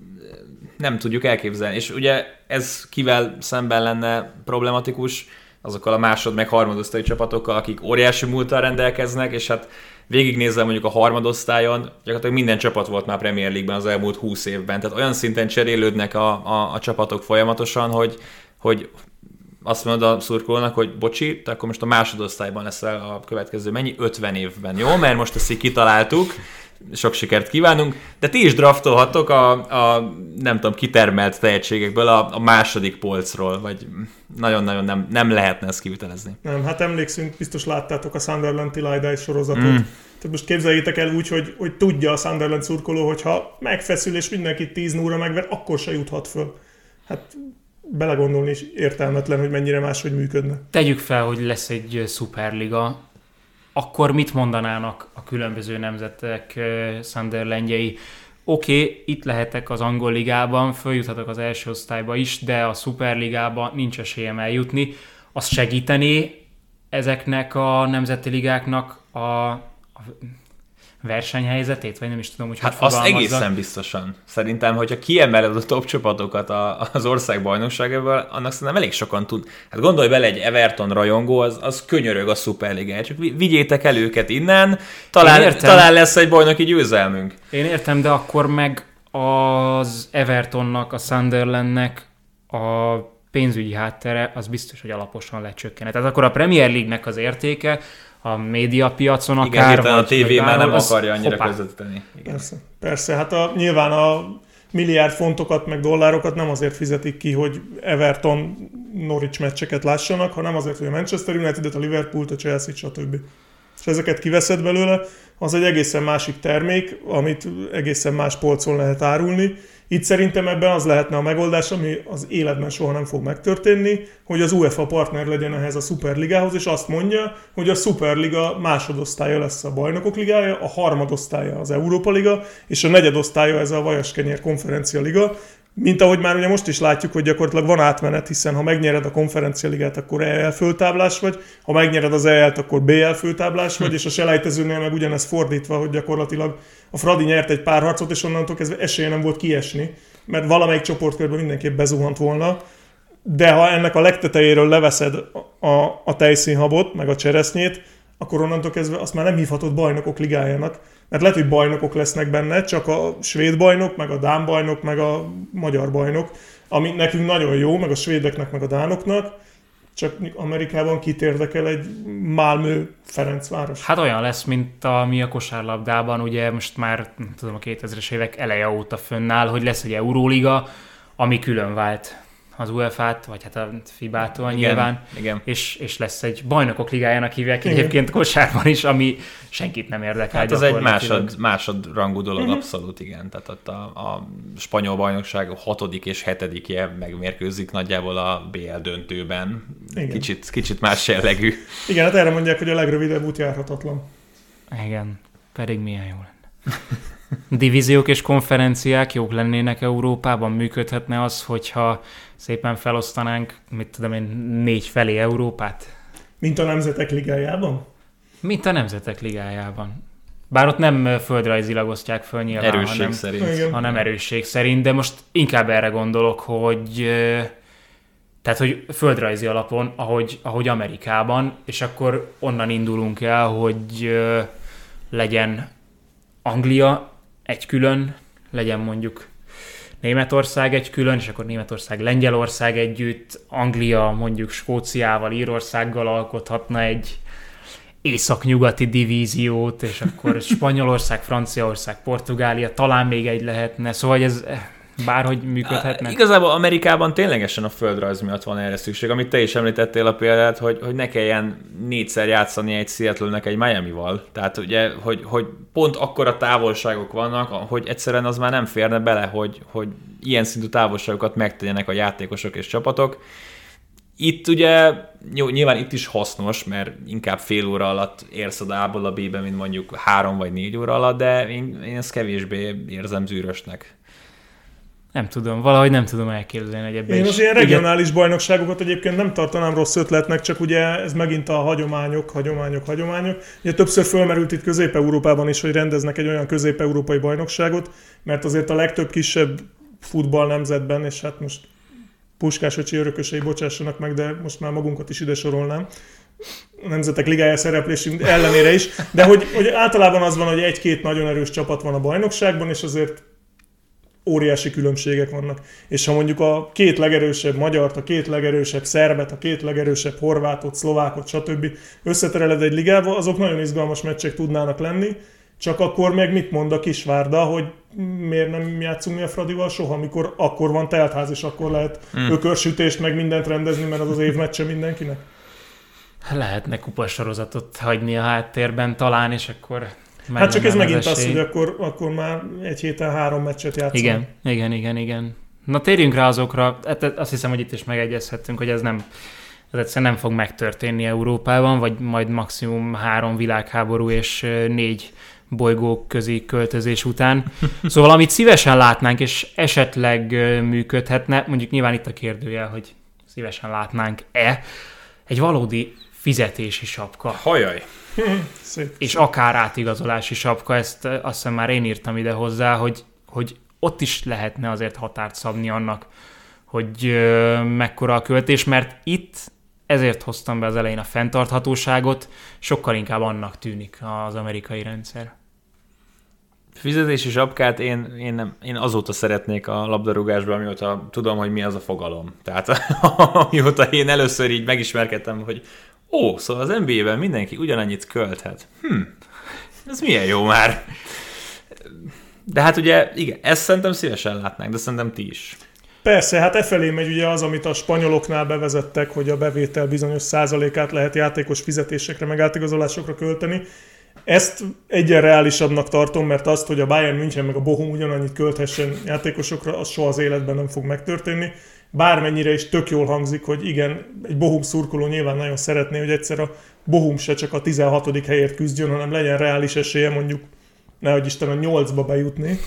Nem tudjuk elképzelni. És ugye ez kivel szemben lenne problematikus? Azokkal a meg harmadosztályú csapatokkal, akik óriási múlttal rendelkeznek, és hát végignézve mondjuk a harmadosztályon, gyakorlatilag minden csapat volt már Premier League-ben az elmúlt 20 évben, tehát olyan szinten cserélődnek a csapatok folyamatosan, hogy azt mondod a szurkolónak, hogy bocsi, te akkor most a másodosztályban leszel a következő 50 évben, jó? Mert most ezt így kitaláltuk, sok sikert kívánunk, de ti is draftolhatok a nem tudom, kitermelt tehetségekből a második polcról, vagy nagyon-nagyon nem lehetne ezt kivitelezni. Nem, hát emlékszünk, biztos láttátok a Sunderland Till I Die sorozatot. Tehát most képzeljétek el úgy, hogy tudja a Sunderland szurkoló, hogyha megfeszül és mindenkit 10-0-ra megver, akkor se juthat föl. Hát belegondolni is értelmetlen, hogy mennyire máshogy működne. Tegyük fel, hogy lesz egy szuperliga, akkor mit mondanának a különböző nemzetek Sunderlandjei? Oké, itt lehetek az angol ligában, följuthatok az első osztályba is, de a szuperligában nincs esélyem eljutni. Az segítené ezeknek a nemzeti ligáknak a versenyhelyzetét, vagy nem is tudom, hogy hát azt egészen biztosan. Szerintem, hogyha kiemeled a top csapatokat az ország bajnokságából, annak szerintem elég sokan tud. Hát gondolj bele, egy Everton rajongó, az könyörög a szuperligát. Csak vigyétek el őket innen, talán lesz egy bajnoki győzelmünk. Én értem, de akkor meg az Evertonnak, a Sunderlandnek a pénzügyi háttere, az biztos, hogy alaposan lecsökken. Tehát akkor a Premier League-nek az értéke a médiapiacon akár... Igen, a tévé már nem akarja annyira közvetíteni. Persze, hát nyilván a milliárd fontokat meg dollárokat nem azért fizetik ki, hogy Everton Norwich meccseket lássanak, hanem azért, hogy a Manchester United-et, a Liverpoolt, a Chelsea-t, stb. És ezeket kiveszed belőle, az egy egészen másik termék, amit egészen más polcon lehet árulni. Itt szerintem ebben az lehetne a megoldás, ami az életben soha nem fog megtörténni, hogy az UEFA partner legyen ehhez a szuperligához, és azt mondja, hogy a szuperliga másodosztálya lesz a bajnokok ligája, a harmadosztálya az Európa liga, és a negyedosztálya ez a Vajaskenyér konferencia liga. Mint ahogy már ugye most is látjuk, hogy gyakorlatilag van átmenet, hiszen ha megnyered a konferencialigát, akkor EL föltáblás vagy, ha megnyered az EL-t, akkor BL föltáblás vagy, és a selejtezőnél meg ugyanez fordítva, hogy gyakorlatilag a Fradi nyert egy pár harcot, és onnantól kezdve esélye nem volt kiesni, mert valamelyik csoportkörben mindenképp bezuhant volna, de ha ennek a legtetejéről leveszed a tejszínhabot, meg a cseresznyét, akkor onnantól kezdve azt már nem hívhatod bajnokok ligájának, mert lehet, hogy bajnokok lesznek benne, csak a svéd bajnok, meg a dán bajnok, meg a magyar bajnok, ami nekünk nagyon jó, meg a svédeknek, meg a dánoknak, csak Amerikában kit érdekel egy Malmö-Ferencváros. Hát olyan lesz, mint ami a kosárlabdában, ugye most már nem tudom, a 2000-es évek eleje óta fönnáll, hogy lesz egy Euróliga, ami külön vált az UEFA-t, vagy hát a FIBA-tól nyilván, igen. És lesz egy bajnokok ligájának hívják egyébként kosárban is, ami senkit nem érdekel. Hát ez egy másodrangú dolog, abszolút igen. Tehát ott a spanyol bajnokság 6. és 7. megmérkőzik nagyjából a BL döntőben. Kicsit más jellegű. Igen, hát erre mondják, hogy a legrövidebb út járhatatlan. Igen, pedig milyen jó lenne. Divíziók és konferenciák jók lennének Európában? Működhetne az, hogyha szépen felosztanánk, mit tudom én, 4 felé Európát? Mint a Nemzetek Ligájában? Mint a Nemzetek Ligájában. Bár ott nem földrajzilag osztják föl nyilván, Erősség szerint. hanem erősség szerint, de most inkább erre gondolok, hogy tehát, hogy földrajzi alapon, ahogy Amerikában, és akkor onnan indulunk el, hogy legyen Anglia egy külön, legyen mondjuk Németország egy külön, és akkor Németország, Lengyelország együtt, Anglia mondjuk Skóciával, Írországgal alkothatna egy északnyugati divíziót, és akkor Spanyolország, Franciaország, Portugália, talán még egy lehetne, szóval ez bárhogy működhetne. Igazából Amerikában ténylegesen a földrajz miatt van erre szükség, amit te is említettél a példát, hogy ne kelljen 4-szer játszani egy Seattle-nek egy Miamival. Tehát ugye, hogy pont akkora távolságok vannak, hogy egyszerűen az már nem férne bele, hogy ilyen szintű távolságokat megtegyenek a játékosok és csapatok. Itt ugye, jó, nyilván itt is hasznos, mert inkább fél óra alatt érsz az A-ból a B-be, mint mondjuk 3 vagy 4 óra alatt, de én ezt kevésbé érzem zűrösnek. Nem tudom, valahogy nem tudom elképzelni, hogy ebben Én az ilyen regionális bajnokságokat egyébként nem tartanám rossz ötletnek, csak ugye ez megint a hagyományok. Ugye többször fölmerült itt Közép-Európában is, hogy rendeznek egy olyan közép-európai bajnokságot, mert azért a legtöbb kisebb futball nemzetben, és hát most Puskás öcsi örökösei bocsássanak meg, de most már magunkat is ide sorolnám, a Nemzetek Ligája szereplésünk ellenére is, de hogy általában az van, hogy 1-2 nagyon erős csapat van a bajnokságban, és azért óriási különbségek vannak. És ha mondjuk a 2 legerősebb magyart, a 2 legerősebb szerbet, a 2 legerősebb horvátot, szlovákot, stb. Összetereled egy ligába, azok nagyon izgalmas meccsek tudnának lenni, csak akkor meg mit mond a Kisvárda, hogy miért nem játszunk mi a Fradival soha, amikor akkor van teltház, és akkor lehet ökörsütést, meg mindent rendezni, mert az év meccse mindenkinek? Lehetne kupasorozatot hagyni a háttérben talán, és akkor... Hát csak ez megint az, hogy akkor már egy héten 3 meccset játszunk. Igen. Na térjünk rá azokra, azt hiszem, hogy itt is megegyezhettünk, hogy ez egyszerűen nem fog megtörténni Európában, vagy majd maximum 3 világháború és 4 bolygók közé költözés után. Szóval amit szívesen látnánk, és esetleg működhetne, mondjuk nyilván itt a kérdőjel, hogy szívesen látnánk-e, egy valódi fizetési sapka. Hajaj! Szép. És akár átigazolási sapka, ezt azt hiszem már én írtam ide hozzá, hogy ott is lehetne azért határt szabni annak, hogy mekkora a költés, mert itt ezért hoztam be az elején a fenntarthatóságot, sokkal inkább annak tűnik az amerikai rendszer. Fizetési sapkát én azóta szeretnék a labdarúgásban, amióta tudom, hogy mi az a fogalom. Tehát amióta én először így megismerkedtem, hogy szóval az NBA-ben mindenki ugyanannyit költhet. Ez milyen jó már. De hát ugye, igen, ezt szerintem szívesen látnánk, de szerintem ti is. Persze, hát efelé megy ugye az, amit a spanyoloknál bevezettek, hogy a bevétel bizonyos százalékát lehet játékos fizetésekre, meg átigazolásokra költeni. Ezt egyen reálisabbnak tartom, mert azt, hogy a Bayern München meg a Bochum ugyanannyit költhessen játékosokra, az soha az életben nem fog megtörténni. Bármennyire is tök jól hangzik, hogy igen, egy Bochum szurkoló nyilván nagyon szeretné, hogy egyszer a Bochum se csak a 16. helyért küzdjön, hanem legyen reális esélye mondjuk, nehogy Isten, a 8-ba bejutni.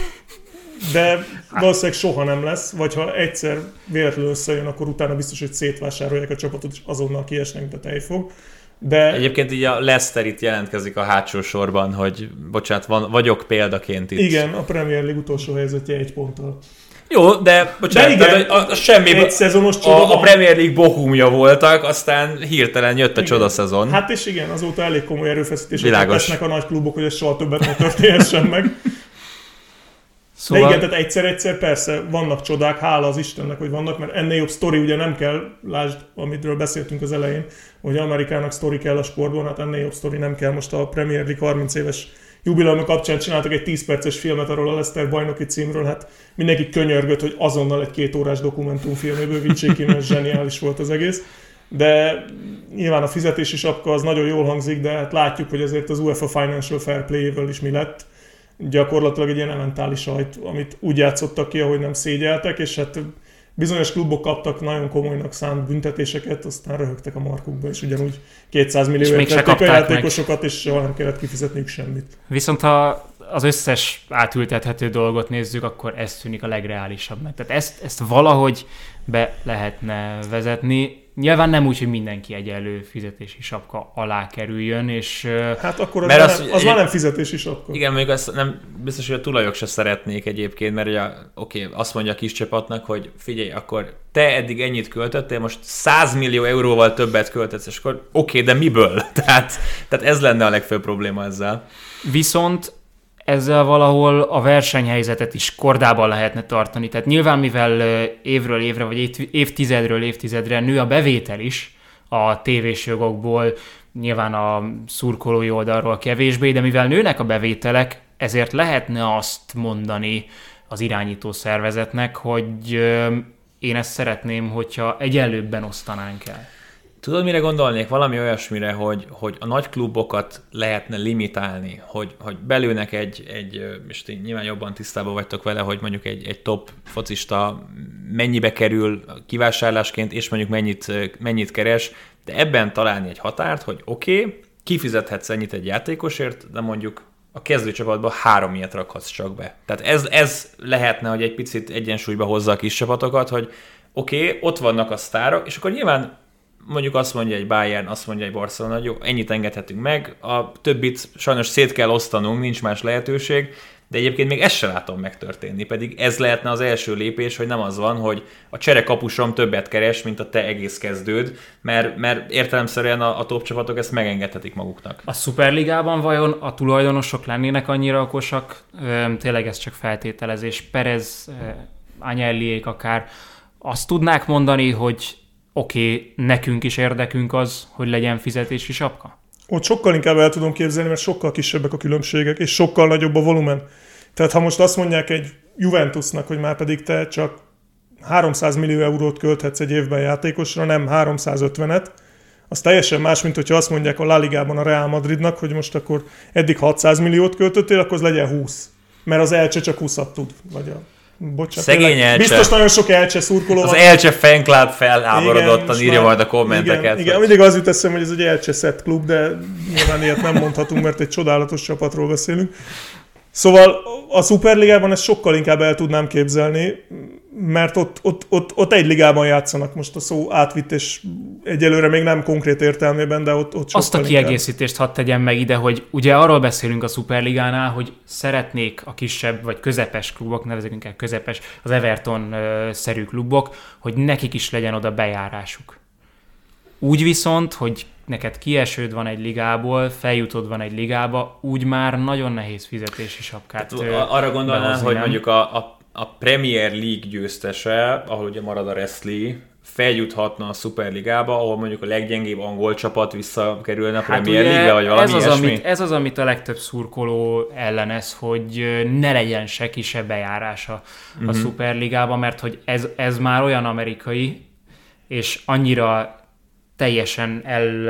De valószínűleg soha nem lesz, vagy ha egyszer véletlenül összejön, akkor utána biztos, hogy szétvásárolják a csapatot, és azonnal kiesnek, de tej fog. De... Egyébként így a Leicester itt jelentkezik a hátsó sorban, hogy bocsánat, vagyok példaként itt. Igen, a Premier League utolsó helyzetje 1 ponttal. Jó, de bocsánat, de igen, a semmiből a Premier League Bochumja voltak, aztán hirtelen jött a csodaszezon. Hát és igen, azóta elég komoly erőfeszítéseket tesznek a nagy klubok, hogy ez soha többet ne történhessen meg. Szóval... De igen, tehát egyszer-egyszer persze vannak csodák, hála az Istennek, hogy vannak, mert ennél jobb sztori ugye nem kell, lásd, amitről beszéltünk az elején, hogy Amerikának sztori kell a sportban, hát ennél jobb sztori nem kell. Most a Premier League 30 éves jubileumi kapcsán csináltak egy 10 perces filmet arról a Leicester bajnoki címről, hát mindenki könyörgött, hogy azonnal egy 2 órás dokumentumfilmé bővítsék ki, mert zseniális volt az egész. De nyilván a fizetési sapka az nagyon jól hangzik, de hát látjuk, hogy azért az UEFA Financial Fair Play-vel is mi lett. Gyakorlatilag egy ilyen elementális sajt, amit úgy játszottak ki, ahogy nem szégyeltek, és hát bizonyos klubok kaptak nagyon komolynak szánt büntetéseket, aztán röhögtek a markukba, és ugyanúgy 200 millióért vették a játékosokat, és soha nem kellett kifizetniük semmit. Viszont ha az összes átültethető dolgot nézzük, akkor ez tűnik a legreálisabbnak. Tehát ezt valahogy be lehetne vezetni. Nyilván nem úgy, hogy mindenki egyenlő fizetési sapka alá kerüljön, és... Hát akkor az már nem fizetési sapka. Igen, mondjuk azt nem biztos, hogy a tulajok se szeretnék egyébként, mert ugye, azt mondja a kis csapatnak, hogy figyelj, akkor te eddig ennyit költöttél, most 100 millió euróval többet költetsz, és akkor de miből? Tehát ez lenne a legfőbb probléma ezzel. Viszont ezzel valahol a versenyhelyzetet is kordában lehetne tartani. Tehát nyilván, mivel évről évre, vagy évtizedről évtizedre nő a bevétel is a tévés jogokból, nyilván a szurkolói oldalról kevésbé, de mivel nőnek a bevételek, ezért lehetne azt mondani az irányító szervezetnek, hogy én ezt szeretném, hogyha egyenlőbben osztanánk el. Tudod, mire gondolnék? Valami olyasmire, hogy a nagy klubokat lehetne limitálni, hogy belőnek és nyilván jobban tisztában vagytok vele, hogy mondjuk egy top focista mennyibe kerül kivásárlásként, és mondjuk mennyit keres, de ebben találni egy határt, hogy kifizethetsz ennyit egy játékosért, de mondjuk a kezdőcsapatban 3 ilyet rakhatsz csak be. Tehát ez lehetne, hogy egy picit egyensúlyba hozza a kis csapatokat, hogy ott vannak a sztárok, és akkor nyilván mondjuk azt mondja egy Bayern, azt mondja egy Barcelona, hogy jó, ennyit engedhetünk meg, a többit sajnos szét kell osztanunk, nincs más lehetőség, de egyébként még ezt se látom megtörténni, pedig ez lehetne az első lépés, hogy nem az van, hogy a cserekapusom többet keres, mint a te egész kezdőd, mert értelemszerűen a top csapatok ezt megengedhetik maguknak. A Szuperligában vajon a tulajdonosok lennének annyira okosak? Tényleg ez csak feltételezés. Perez, Agnelliék akár azt tudnák mondani, hogy nekünk is érdekünk az, hogy legyen fizetési sapka? Ott sokkal inkább el tudom képzelni, mert sokkal kisebbek a különbségek, és sokkal nagyobb a volumen. Tehát ha most azt mondják egy Juventusnak, hogy már pedig te csak 300 millió eurót költhetsz egy évben játékosra, nem 350-et, az teljesen más, mint hogyha azt mondják a La Ligában a Real Madridnak, hogy most akkor eddig 600 milliót költöttél, akkor az legyen 20. Mert az Elche csak 20-at tud. Vagy bocsánat, szegény Elche. Biztos nagyon sok Elche szurkoló van. Az Elche fanclub felháborodottan írja majd a kommenteket. Igen, mindig az jut eszembe, hogy ez egy Elche szett klub, de nyilván ilyet nem mondhatunk, mert egy csodálatos csapatról beszélünk. Szóval a Szuperligában ezt sokkal inkább el tudnám képzelni, mert ott egy ligában játszanak, most a szó átvitt, és egyelőre még nem konkrét értelmében, de ott sokkal azt a kiegészítést hadd tegyem meg ide, hogy ugye arról beszélünk a Szuperligánál, hogy szeretnék a kisebb vagy közepes klubok, nevezzük inkább közepes, az Everton-szerű klubok, hogy nekik is legyen oda bejárásuk. Úgy viszont, hogy neked kiesőd van egy ligából, feljutod van egy ligába, úgy már nagyon nehéz fizetési sapkát arra gondolnám, behozni, hogy nem? mondjuk a Premier League győztese, ahol ugye marad a Wrestling, feljuthatna a Superligába, ahol mondjuk a leggyengébb angol csapat visszakerülne a Premier League-be, vagy valami ilyesmi. Ez az, amit a legtöbb szurkoló ellenez, hogy ne legyen se ki, se bejárása a Superligába, mert hogy ez már olyan amerikai, és annyira teljesen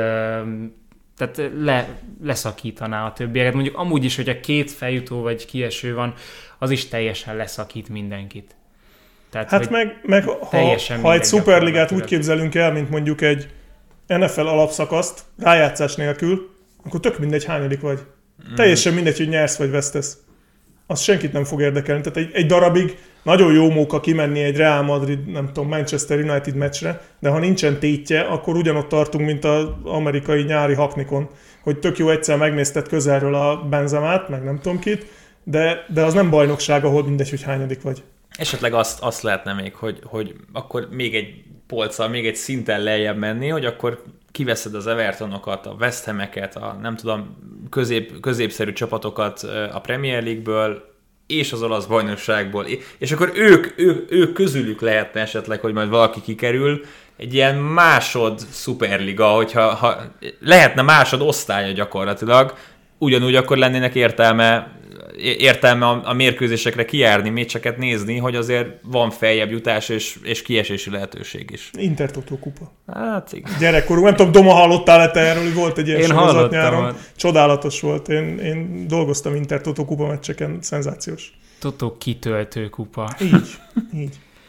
leszakítaná a többieket. Mondjuk amúgy is, hogy a 2 feljutó vagy kieső van, az is teljesen leszakít mindenkit. Tehát, hát meg ha egy szuperligát úgy képzelünk el, mint mondjuk egy NFL alapszakaszt, rájátszás nélkül, akkor tök mindegy, hányadik vagy. Teljesen mindegy, hogy nyersz vagy vesztesz. Az senkit nem fog érdekelni. Tehát egy darabig nagyon jó móka kimenni egy Real Madrid, nem tudom, Manchester United meccsre, de ha nincsen tétje, akkor ugyanott tartunk, mint az amerikai nyári haknikon, hogy tök jó egyszer megnézted közelről a Benzemát, meg nem tudom kit, de az nem bajnokság, ahol mindegy, hogy hányadik vagy. Esetleg azt lehetne még, hogy akkor még egy polccal, még egy szinten lejjebb menni, hogy akkor kiveszed az Evertonokat, a West Ham-eket, a nem tudom, középszerű csapatokat a Premier League-ből, és az olasz bajnokságból, és akkor ők közülük lehetne esetleg, hogy majd valaki kikerül, egy ilyen másod szuperliga, hogyha lehetne másod osztálya gyakorlatilag, ugyanúgy akkor lennének értelme a mérkőzésekre kijárni, meccseket nézni, hogy azért van feljebb jutás és kiesési lehetőség is. Intertotó kupa. Hát igen. Gyerekkorunk, nem tudom, Doma hallottál-e te erről, hogy volt egy ilyen sorozat nyáron. Hallottam. Csodálatos volt. Én dolgoztam Intertotó kupa meccseken, szenzációs. Totó kitöltő kupa. Így.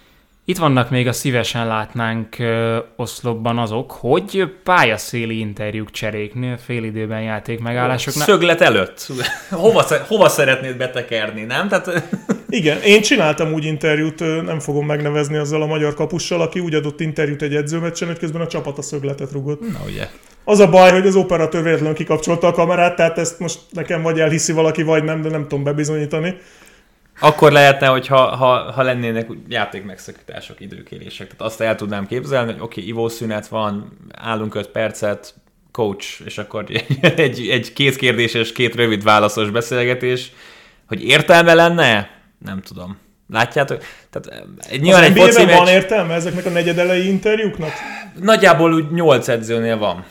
Itt vannak még a szívesen látnánk oszlopban azok, hogy pályaszéli interjúk cseréknél, félidőben játék megállásoknál. Szöglet előtt. Hova szeretnéd betekerni, nem? Tehát... Igen, én csináltam úgy interjút, nem fogom megnevezni azzal a magyar kapussal, aki úgy adott interjút egy edzőmeccsen, hogy közben a csapat a szögletet rugott. Na ugye. Az a baj, hogy az operatőr véletlenül kikapcsolta a kamerát, tehát ezt most nekem vagy elhiszi valaki, vagy nem, de nem tudom bebizonyítani. Akkor lehetne, hogy ha lennének játékmegszakítások, időkérések. Tehát azt el tudnám képzelni, hogy oké, ivószünet van, állunk 5 percet, coach, és akkor egy 2 kérdéses, 2 rövid válaszos beszélgetés, hogy értelme lenne? Nem tudom. Látjátok? Tehát, nyilván egy foci meccs... van értelme ezeknek a negyedelei interjúknak? Nagyjából úgy 8 edzőnél van.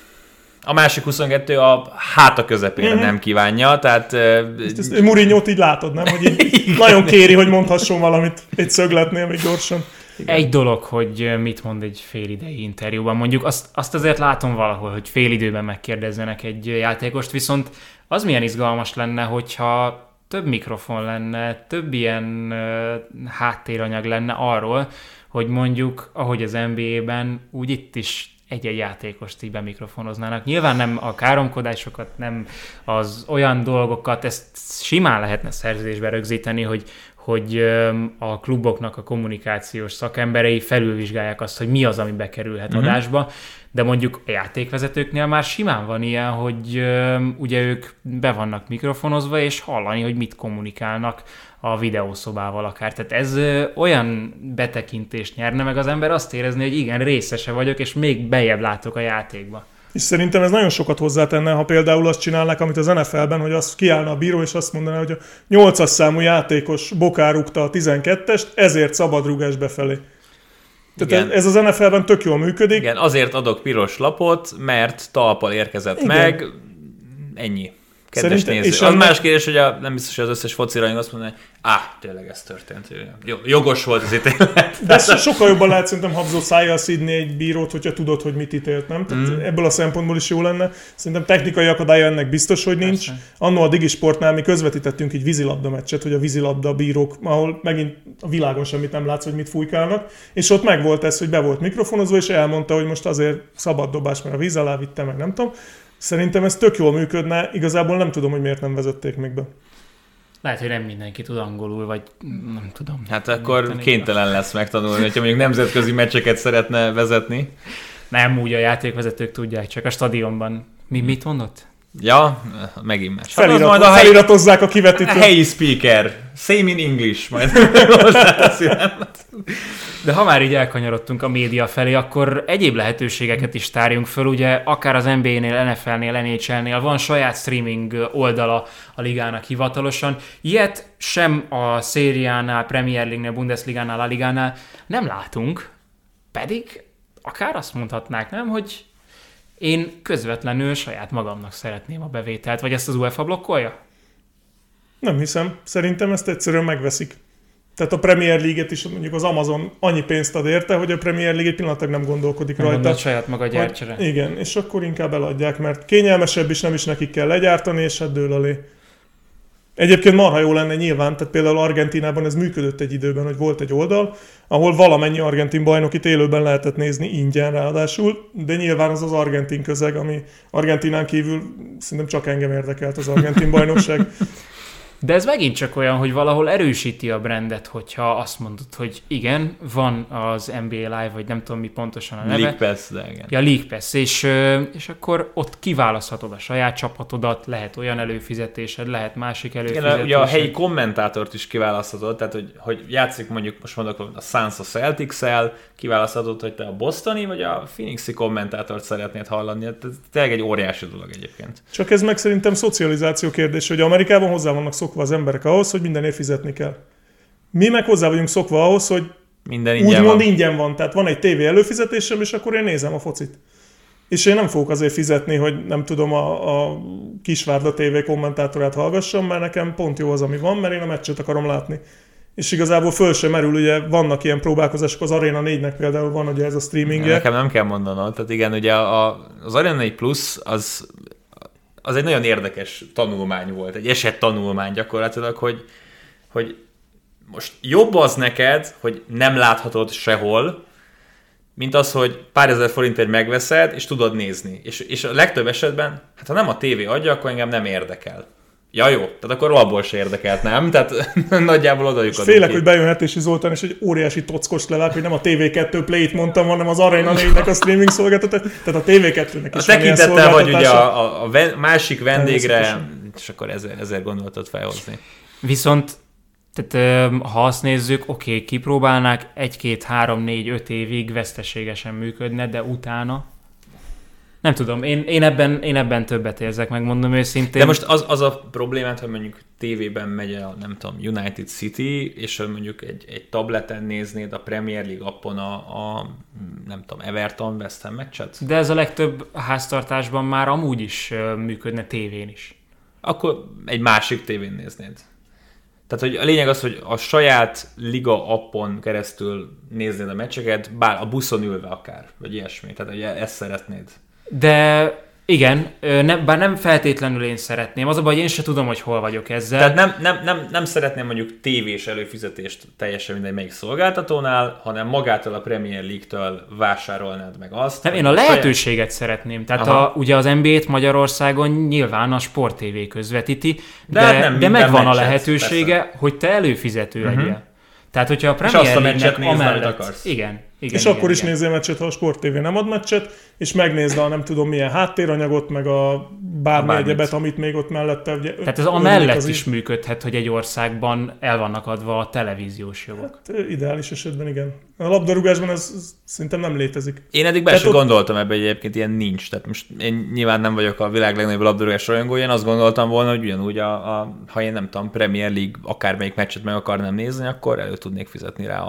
A másik 22 a háta közepére nem kívánja, tehát... Ezt Mourinho-t így látod, nem? Hogy így nagyon kéri, hogy mondhasson valamit egy szögletnél még gyorsan. Igen. Egy dolog, hogy mit mond egy félidei interjúban. Mondjuk azt azért látom valahol, hogy félidőben megkérdezzenek egy játékost, viszont az milyen izgalmas lenne, hogyha több mikrofon lenne, több ilyen háttéranyag lenne arról, hogy mondjuk, ahogy az NBA-ben, úgy itt is egy-egy játékost így bemikrofonoznának. Nyilván nem a káromkodásokat, nem az olyan dolgokat, ezt simán lehetne szerződésbe rögzíteni, hogy a kluboknak a kommunikációs szakemberei felülvizsgálják azt, hogy mi az, ami bekerülhet adásba, de mondjuk a játékvezetőknél már simán van ilyen, hogy ugye ők be vannak mikrofonozva, és hallani, hogy mit kommunikálnak a videószobával akár. Tehát ez olyan betekintést nyerne, meg az ember azt érezni, hogy igen, részese vagyok, és még beljebb látok a játékba. És szerintem ez nagyon sokat hozzátenne, ha például azt csinálnák, amit az NFL-ben, hogy az kiállna a bíró, és azt mondaná, hogy a 8-as számú játékos bokár rúgta a 12-est, ezért szabadrúgás befelé. Tehát ez az NFL-ben tök jól működik. Igen, azért adok piros lapot, mert talpal érkezett meg, ennyi. Kedves néző. Az más kérdés, hogy nem biztos, hogy az összes focirajong azt mondja, hogy tényleg ez történt. Jogos volt az ítélet. De sokkal jobban lehet szerintem habzó szájjal szidni egy bírót, hogyha tudod, hogy mit ítélt, nem? Tehát ebből a szempontból is jó lenne. Szerintem technikai akadálya ennek biztos, hogy nincs. Annó a Digisportnál mi közvetítettünk egy vízilabda meccset, hogy a vízilabda bírók, ahol megint a világon semmit nem látsz, hogy mit fújkálnak, és ott meg volt ez, hogy be volt mikrofonozva, és elmondta, hogy most azért szabad dobás, mert a víz alá vitte, meg nem tudom. Szerintem ez tök jól működne, igazából nem tudom, hogy miért nem vezették még be. Lehet, hogy nem mindenki tud angolul, vagy nem tudom. Hát akkor kénytelen lesz megtanulni, hogyha mondjuk nemzetközi meccseket szeretne vezetni. Nem, úgy a játékvezetők tudják, csak a stadionban. Mit mondott? Ja, megint más. Feliratozzák a kivetítőt. Helyi speaker, same in English, majd De ha már így elkanyarodtunk a média felé, akkor egyéb lehetőségeket is tárjunk föl, ugye akár az NBA-nél, NFL-nél, NHL-nél van saját streaming oldala a ligának hivatalosan. Ilyet sem a Szériánál, Premier League-nél, Bundesligánál, a ligánál nem látunk, pedig akár azt mondhatnák, nem, hogy én közvetlenül saját magamnak szeretném a bevételt, vagy ezt az UEFA blokkolja? Nem hiszem. Szerintem ezt egyszerűen megveszik. Tehát a Premier League-et is mondjuk az Amazon annyi pénzt ad érte, hogy a Premier League egy pillanatig nem gondolkodik rajta. Mondod, saját maga gyártsa. Igen, és akkor inkább eladják, mert kényelmesebb is, nem is nekik kell legyártani, és hát dől alé. Egyébként marha jó lenne nyilván, tehát például Argentínában ez működött egy időben, hogy volt egy oldal, ahol valamennyi argentin bajnokit élőben lehetett nézni ingyen ráadásul, de nyilván az argentin közeg, ami Argentinán kívül szerintem csak engem érdekelt az argentin bajnokság. De ez megint csak olyan, hogy valahol erősíti a brandet, hogyha azt mondod, hogy igen, van az NBA Live, vagy nem tudom mi pontosan a neve. League Pass, de igen. Ja, League Pass, és akkor ott kiválaszthatod a saját csapatodat, lehet olyan előfizetésed, lehet másik előfizetésed. Igen, ugye a helyi kommentátort is kiválaszthatod, tehát hogy játszik mondjuk, most mondok, a Suns a Celtics-el, kiválaszthatod, hogy te a bostoni vagy a Phoenixi kommentátort szeretnéd hallani. Ez tényleg egy óriási dolog egyébként. Csak ez meg szerintem szocializáció kérdés, hogy Amerikában hozzá vannak szokva az emberek ahhoz, hogy mindenért fizetni kell. Mi meg hozzá vagyunk szokva ahhoz, hogy minden ingyen van. Tehát van egy tévé előfizetésem, és akkor én nézem a focit. És én nem fogok azért fizetni, hogy nem tudom a Kisvárda TV kommentátorát hallgassam, mert nekem pont jó az, ami van, mert én a meccset akarom látni. És igazából föl sem merül, ugye vannak ilyen próbálkozások, az Arena 4-nek például van ugye ez a streamingje. Nekem nem kell mondanom, tehát igen, ugye az Arena 4 Plus az egy nagyon érdekes tanulmány volt, egy esettanulmány gyakorlatilag, hogy most jobb az neked, hogy nem láthatod sehol, mint az, hogy pár ezer forintért megveszed, és tudod nézni. És a legtöbb esetben, hát ha nem a tévé adja, akkor engem nem érdekel. Ja jó, tehát akkor abból se érdekelt, nem? Tehát nagyjából oda lyukadunk. Félek, hogy bejön Hetési Zoltán, és egy óriási tockost levág, hogy nem a TV2 Play-t mondtam, hanem az Arena 4-nek a streaming szolgáltatás. Tehát a TV2-nek is van ilyen tekintettel, hogy ugye szolgáltatása. a másik vendégre, és akkor ezért gondoltad felhozni. Viszont tehát, ha azt nézzük, oké, kipróbálnák 1, 2, 3, 4, 5 évig veszteségesen működne, de utána nem tudom, én ebben többet érzek, megmondom őszintén. De most az a problémát, hogy mondjuk tévében megy a, nem tudom, United City, és mondjuk egy tableten néznéd a Premier League appon a nem tudom, Everton West Ham meccset. De ez a legtöbb háztartásban már amúgy is működne tévén is. Akkor egy másik tévén néznéd. Tehát hogy a lényeg az, hogy a saját liga appon keresztül néznéd a meccseket, bár a buszon ülve akár, vagy ilyesmi. Tehát hogy ezt szeretnéd. De igen, bár nem feltétlenül én szeretném. Az a baj, hogy én se tudom, hogy hol vagyok ezzel. Tehát nem szeretném mondjuk tévés előfizetést teljesen mindegy melyik szolgáltatónál, hanem magától a Premier League-től vásárolnád meg azt. Nem, én a lehetőséget szeretném. Tehát ugye az NBA-t Magyarországon nyilván a Sport TV közvetíti, de megvan a lehetősége, persze, hogy te előfizető legyél. Tehát, hogyha a Premier League-nek amellett... Igen, és akkor is nézzél meccset, ha a Sport TV nem ad meccset, és megnézd a nem tudom milyen háttéranyagot, meg a bármi egyebet, amit még ott mellette... Ugye, tehát ez amellett is működhet, hogy egy országban el vannak adva a televíziós jogok. Hát, ideális esetben igen. A labdarúgásban ez szerintem nem létezik. Én eddig be sem gondoltam ebbe, hogy egyébként ilyen nincs. Tehát most én nyilván nem vagyok a világ legnagyobb labdarúgás rajongója, én azt gondoltam volna, hogy ugyanúgy, ha én nem tudom, Premier League akármelyik meccset meg akarnám nézni, akkor elő tudnék fizetni rá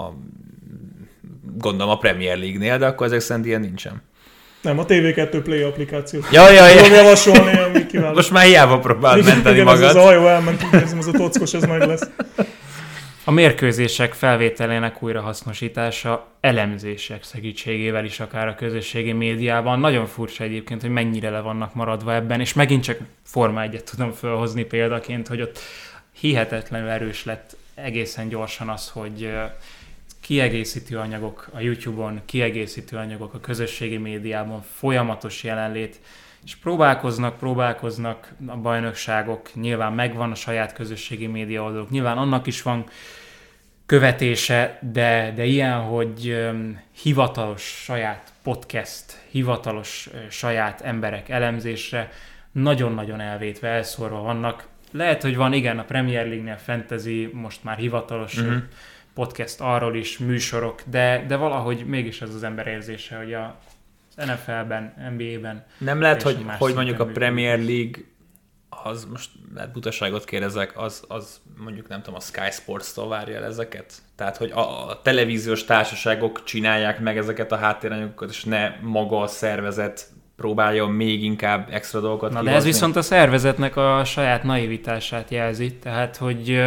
gondolom a Premier League-nél, de akkor ezek szerint ilyen nincsen. Nem, a TV2 Play applikáció. Jaj. Tudom javasolni, ami kiváló. Most már hiába próbáld menteni magad. Ez a hajó elment, úgy érzem, ez a tockos, ez meg lesz. A mérkőzések felvételének újrahasznosítása elemzések segítségével is akár a közösségi médiában. Nagyon furcsa egyébként, hogy mennyire le vannak maradva ebben, és megint csak Forma 1-et tudom felhozni példaként, hogy ott hihetetlenül erős lett egészen gyorsan az, hogy kiegészítő anyagok a YouTube-on, kiegészítő anyagok a közösségi médiában, folyamatos jelenlét, és próbálkoznak a bajnokságok, nyilván megvan a saját közösségi média oldaluk, nyilván annak is van követése, de ilyen, hogy hivatalos saját podcast, hivatalos saját emberek elemzésre nagyon-nagyon elvétve, elszórva vannak. Lehet, hogy van, igen, a Premier League-nél fantasy, most már hivatalos podcast arról is, műsorok, de valahogy mégis ez az ember érzése, hogy az NFL-ben, NBA-ben... Nem lehet, hogy mondjuk a Premier League, az most lehet butaságot kérdezek, az mondjuk nem tudom, a Sky Sports-tól várja el ezeket? Tehát, hogy a televíziós társaságok csinálják meg ezeket a háttéranyagokat, és ne maga a szervezet próbálja még inkább extra dolgokat kihozni. De ez viszont a szervezetnek a saját naivitását jelzi, tehát, hogy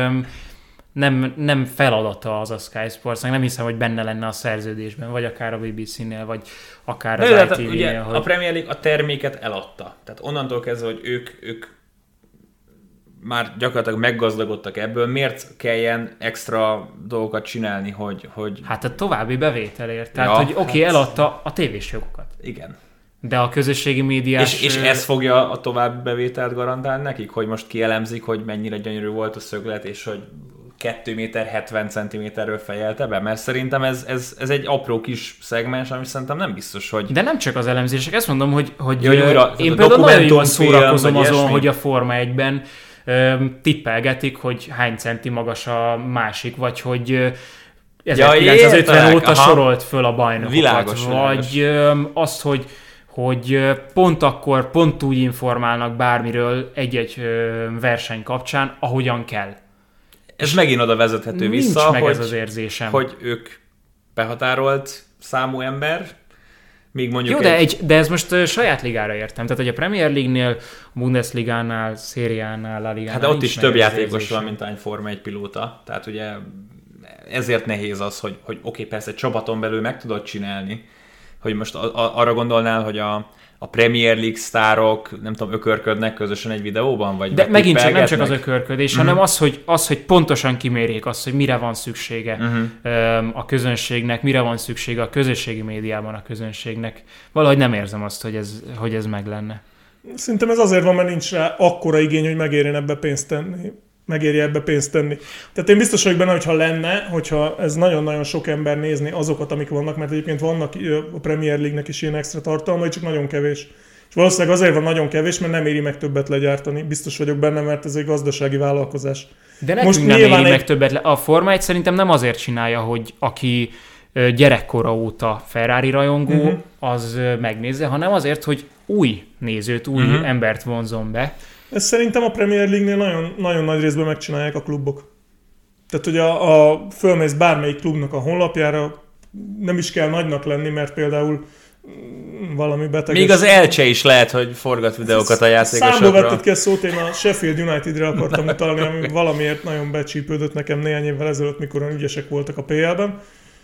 nem feladata az a Sky Sportsnak, nem hiszem, hogy benne lenne a szerződésben, vagy akár a BBC-nél, vagy akár az ITV-nél. Hogy... A Premier League a terméket eladta. Tehát onnantól kezdve, hogy ők már gyakorlatilag meggazdagodtak ebből, miért kelljen extra dolgokat csinálni, hogy... Hát a további bevételért. Tehát, hogy oké, eladta a tévés jogokat. Igen. De a közösségi médiás... És ez fogja a további bevételt garantálni nekik? Hogy most kielemzik, hogy mennyire gyönyörű volt a szöglet, és hogy 2 méter 70 centiméterről fejelte be? Mert szerintem ez egy apró kis szegmens, ami szerintem nem biztos, hogy... De nem csak az elemzések, ezt mondom, hogy én például nagyon jól szórakozom azon, hogy a Forma 1-ben tippelgetik, hogy hány centi magas a másik, vagy hogy 1950 óta sorolt föl a bajnokokat. Világos. Vagy azt, hogy pont akkor, pont úgy informálnak bármiről egy-egy verseny kapcsán, ahogyan kell. Ez megint oda vezethető vissza, hogy, ez az érzésem. Hogy ők behatárolt számú ember, még mondjuk... Jó, de ez most saját ligára értem. Tehát, hogy a Premier League-nél, a Bundesligánál, Szériánál, La Ligánál... Hát de ott is több játékos van, mint egy Forma 1 pilóta. Tehát ugye ezért nehéz az, hogy oké, persze csapaton belül meg tudod csinálni, hogy most arra gondolnál, hogy a Premier League sztárok, nem tudom, ökörködnek közösen egy videóban? Vagy de megint csak nem csak az ökörködés, hanem az, hogy pontosan kimérjék azt, hogy mire van szüksége a közönségnek, mire van szüksége a közösségi médiában a közönségnek. Valahogy nem érzem azt, hogy ez meg lenne. Szerintem ez azért van, mert nincs rá akkora igény, hogy megérjen ebbe pénzt tenni. Megérje ebbe pénzt tenni. Tehát én biztos vagyok benne, hogyha lenne, hogyha ez nagyon-nagyon sok ember nézni azokat, amik vannak, mert egyébként vannak a Premier League-nek is ilyen extra tartalmai, csak nagyon kevés. És valószínűleg azért van nagyon kevés, mert nem éri meg többet legyártani. Biztos vagyok benne, mert ez egy gazdasági vállalkozás. De nekünk most nem éri meg többet. A Forma 1 szerintem nem azért csinálja, hogy aki gyerekkora óta Ferrari rajongó, az megnézze, hanem azért, hogy új nézőt, új embert vonzon be. Ezt szerintem a Premier League-nél nagyon, nagyon nagy részben megcsinálják a klubok. Tehát, hogy fölmész bármelyik klubnak a honlapjára, nem is kell nagynak lenni, mert például valami beteges... Még az Elche is lehet, hogy forgat videókat a játékosokra. Számba vetted ki a szót, én a Sheffield United-re akartam utalni, ami valamiért nagyon becsípődött nekem néhány évvel ezelőtt, mikor olyan ügyesek voltak a PL-ben.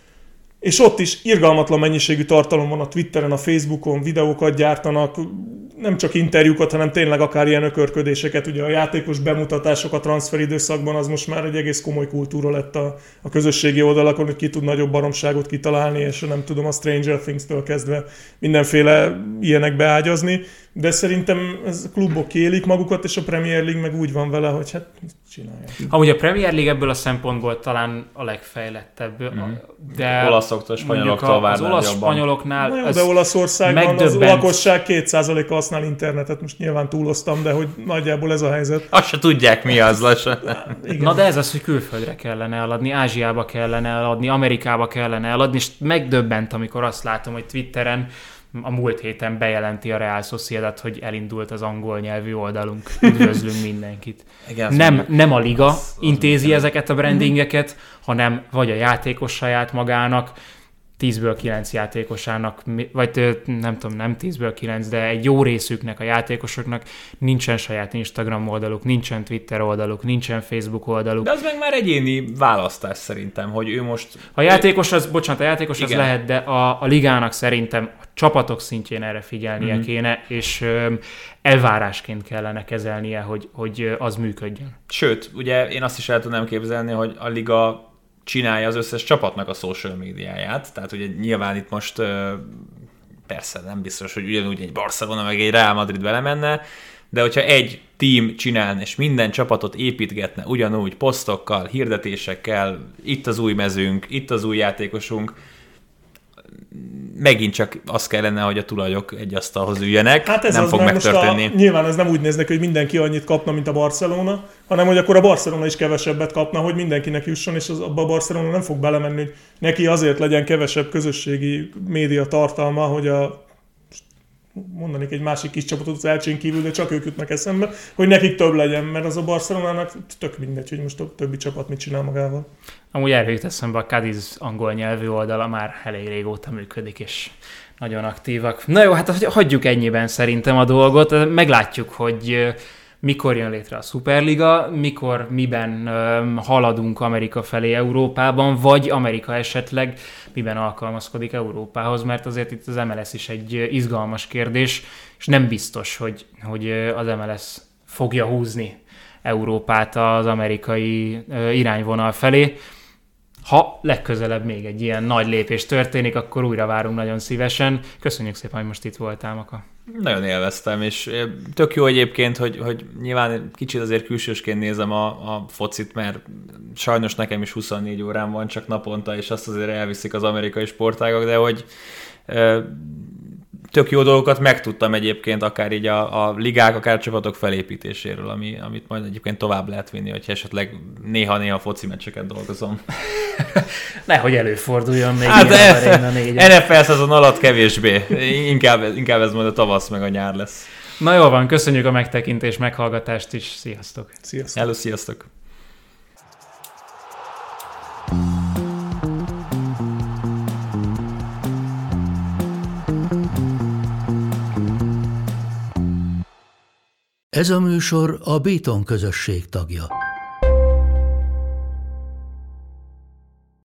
És ott is irgalmatlan mennyiségű tartalom van a Twitteren, a Facebookon, videókat gyártanak, nem csak interjúkat, hanem tényleg akár ilyen ökörködéseket. Ugye a játékos bemutatások a transferidőszakban az most már egy egész komoly kultúra lett a közösségi oldalakon, hogy ki tud nagyobb baromságot kitalálni, és nem tudom, a Stranger Things-től kezdve mindenféle ilyenek beágyazni. De szerintem ez a klubok élik magukat, és a Premier League meg úgy van vele, hogy hát csinálják. Amúgy a Premier League ebből a szempontból talán a legfejlettebb. De olaszoktól, spanyoloktól várnál jobban. Az olasz-spanyoloknál... Na jó, de Olaszországban az lakosság 2%-a használ internetet, most nyilván túloztam, de hogy nagyjából ez a helyzet. Azt se tudják, mi az lassan. Na de ez az, hogy külföldre kellene eladni, Ázsiába kellene eladni, Amerikába kellene eladni, és megdöbbent, amikor azt látom, hogy Twitteren a múlt héten bejelenti a Real Sociedad, hogy elindult az angol nyelvű oldalunk. Üdvözlünk mindenkit. Igen, nem a liga intézi ezeket a brandingeket, hanem vagy a játékos saját magának, 10-ből 9 játékosának, vagy nem tudom, nem 10-ből 9, de egy jó részüknek, a játékosoknak nincsen saját Instagram oldaluk, nincsen Twitter oldaluk, nincsen Facebook oldaluk. De az meg már egyéni választás szerintem, hogy ő most... A játékos az lehet, de a ligának szerintem a csapatok szintjén erre figyelnie kéne, és elvárásként kellene kezelnie, hogy az működjön. Sőt, ugye én azt is el tudnám képzelni, hogy a liga csinálja az összes csapatnak a social médiáját, tehát ugye nyilván itt most persze nem biztos, hogy ugyanúgy egy Barcelona meg egy Real Madrid belemenne, de hogyha egy team csinálna és minden csapatot építgetne ugyanúgy posztokkal, hirdetésekkel, itt az új mezőnk, itt az új játékosunk, megint csak az kellene, hogy a tulajok egy asztalhoz üljenek, hát nem fog megtörténni. Nyilván ez nem úgy néznek, hogy mindenki annyit kapna, mint a Barcelona, hanem hogy akkor a Barcelona is kevesebbet kapna, hogy mindenkinek jusson, és abba a Barcelona nem fog belemenni, hogy neki azért legyen kevesebb közösségi média tartalma, hogy mondanék egy másik kis csapatot az Elcsén kívül, de csak ők jutnak eszembe, hogy nekik több legyen, mert az a Barcelonának tök mindegy, hogy most a többi csapat mit csinál magával. Amúgy erről jut eszembe, a Cadiz angol nyelvű oldala már elég régóta működik, és nagyon aktívak. Na jó, hát hagyjuk ennyiben szerintem a dolgot, meglátjuk, hogy mikor jön létre a Szuperliga, miben haladunk Amerika felé Európában, vagy Amerika esetleg miben alkalmazkodik Európához, mert azért itt az MLS is egy izgalmas kérdés, és nem biztos, hogy az MLS fogja húzni Európát az amerikai irányvonal felé. Ha legközelebb még egy ilyen nagy lépés történik, akkor újra várunk nagyon szívesen. Köszönjük szépen, hogy most itt voltál, Maka. Nagyon élveztem, és tök jó egyébként, hogy nyilván kicsit azért külsősként nézem a focit, mert sajnos nekem is 24 órám van csak naponta, és azt azért elviszik az amerikai sportágak, de hogy tök jó dolgokat megtudtam egyébként, akár így a ligák, akár a csapatok felépítéséről, amit majd egyébként tovább lehet vinni, hogyha esetleg néha foci meccseket dolgozom. Nehogy előforduljon még hát NFL szezon alatt kevésbé. Inkább ez majd a tavasz meg a nyár lesz. Na jól van, köszönjük a megtekintést, meghallgatást is. Sziasztok! Sziasztok! Hello, sziasztok! Ez a műsor a Béton közösség tagja.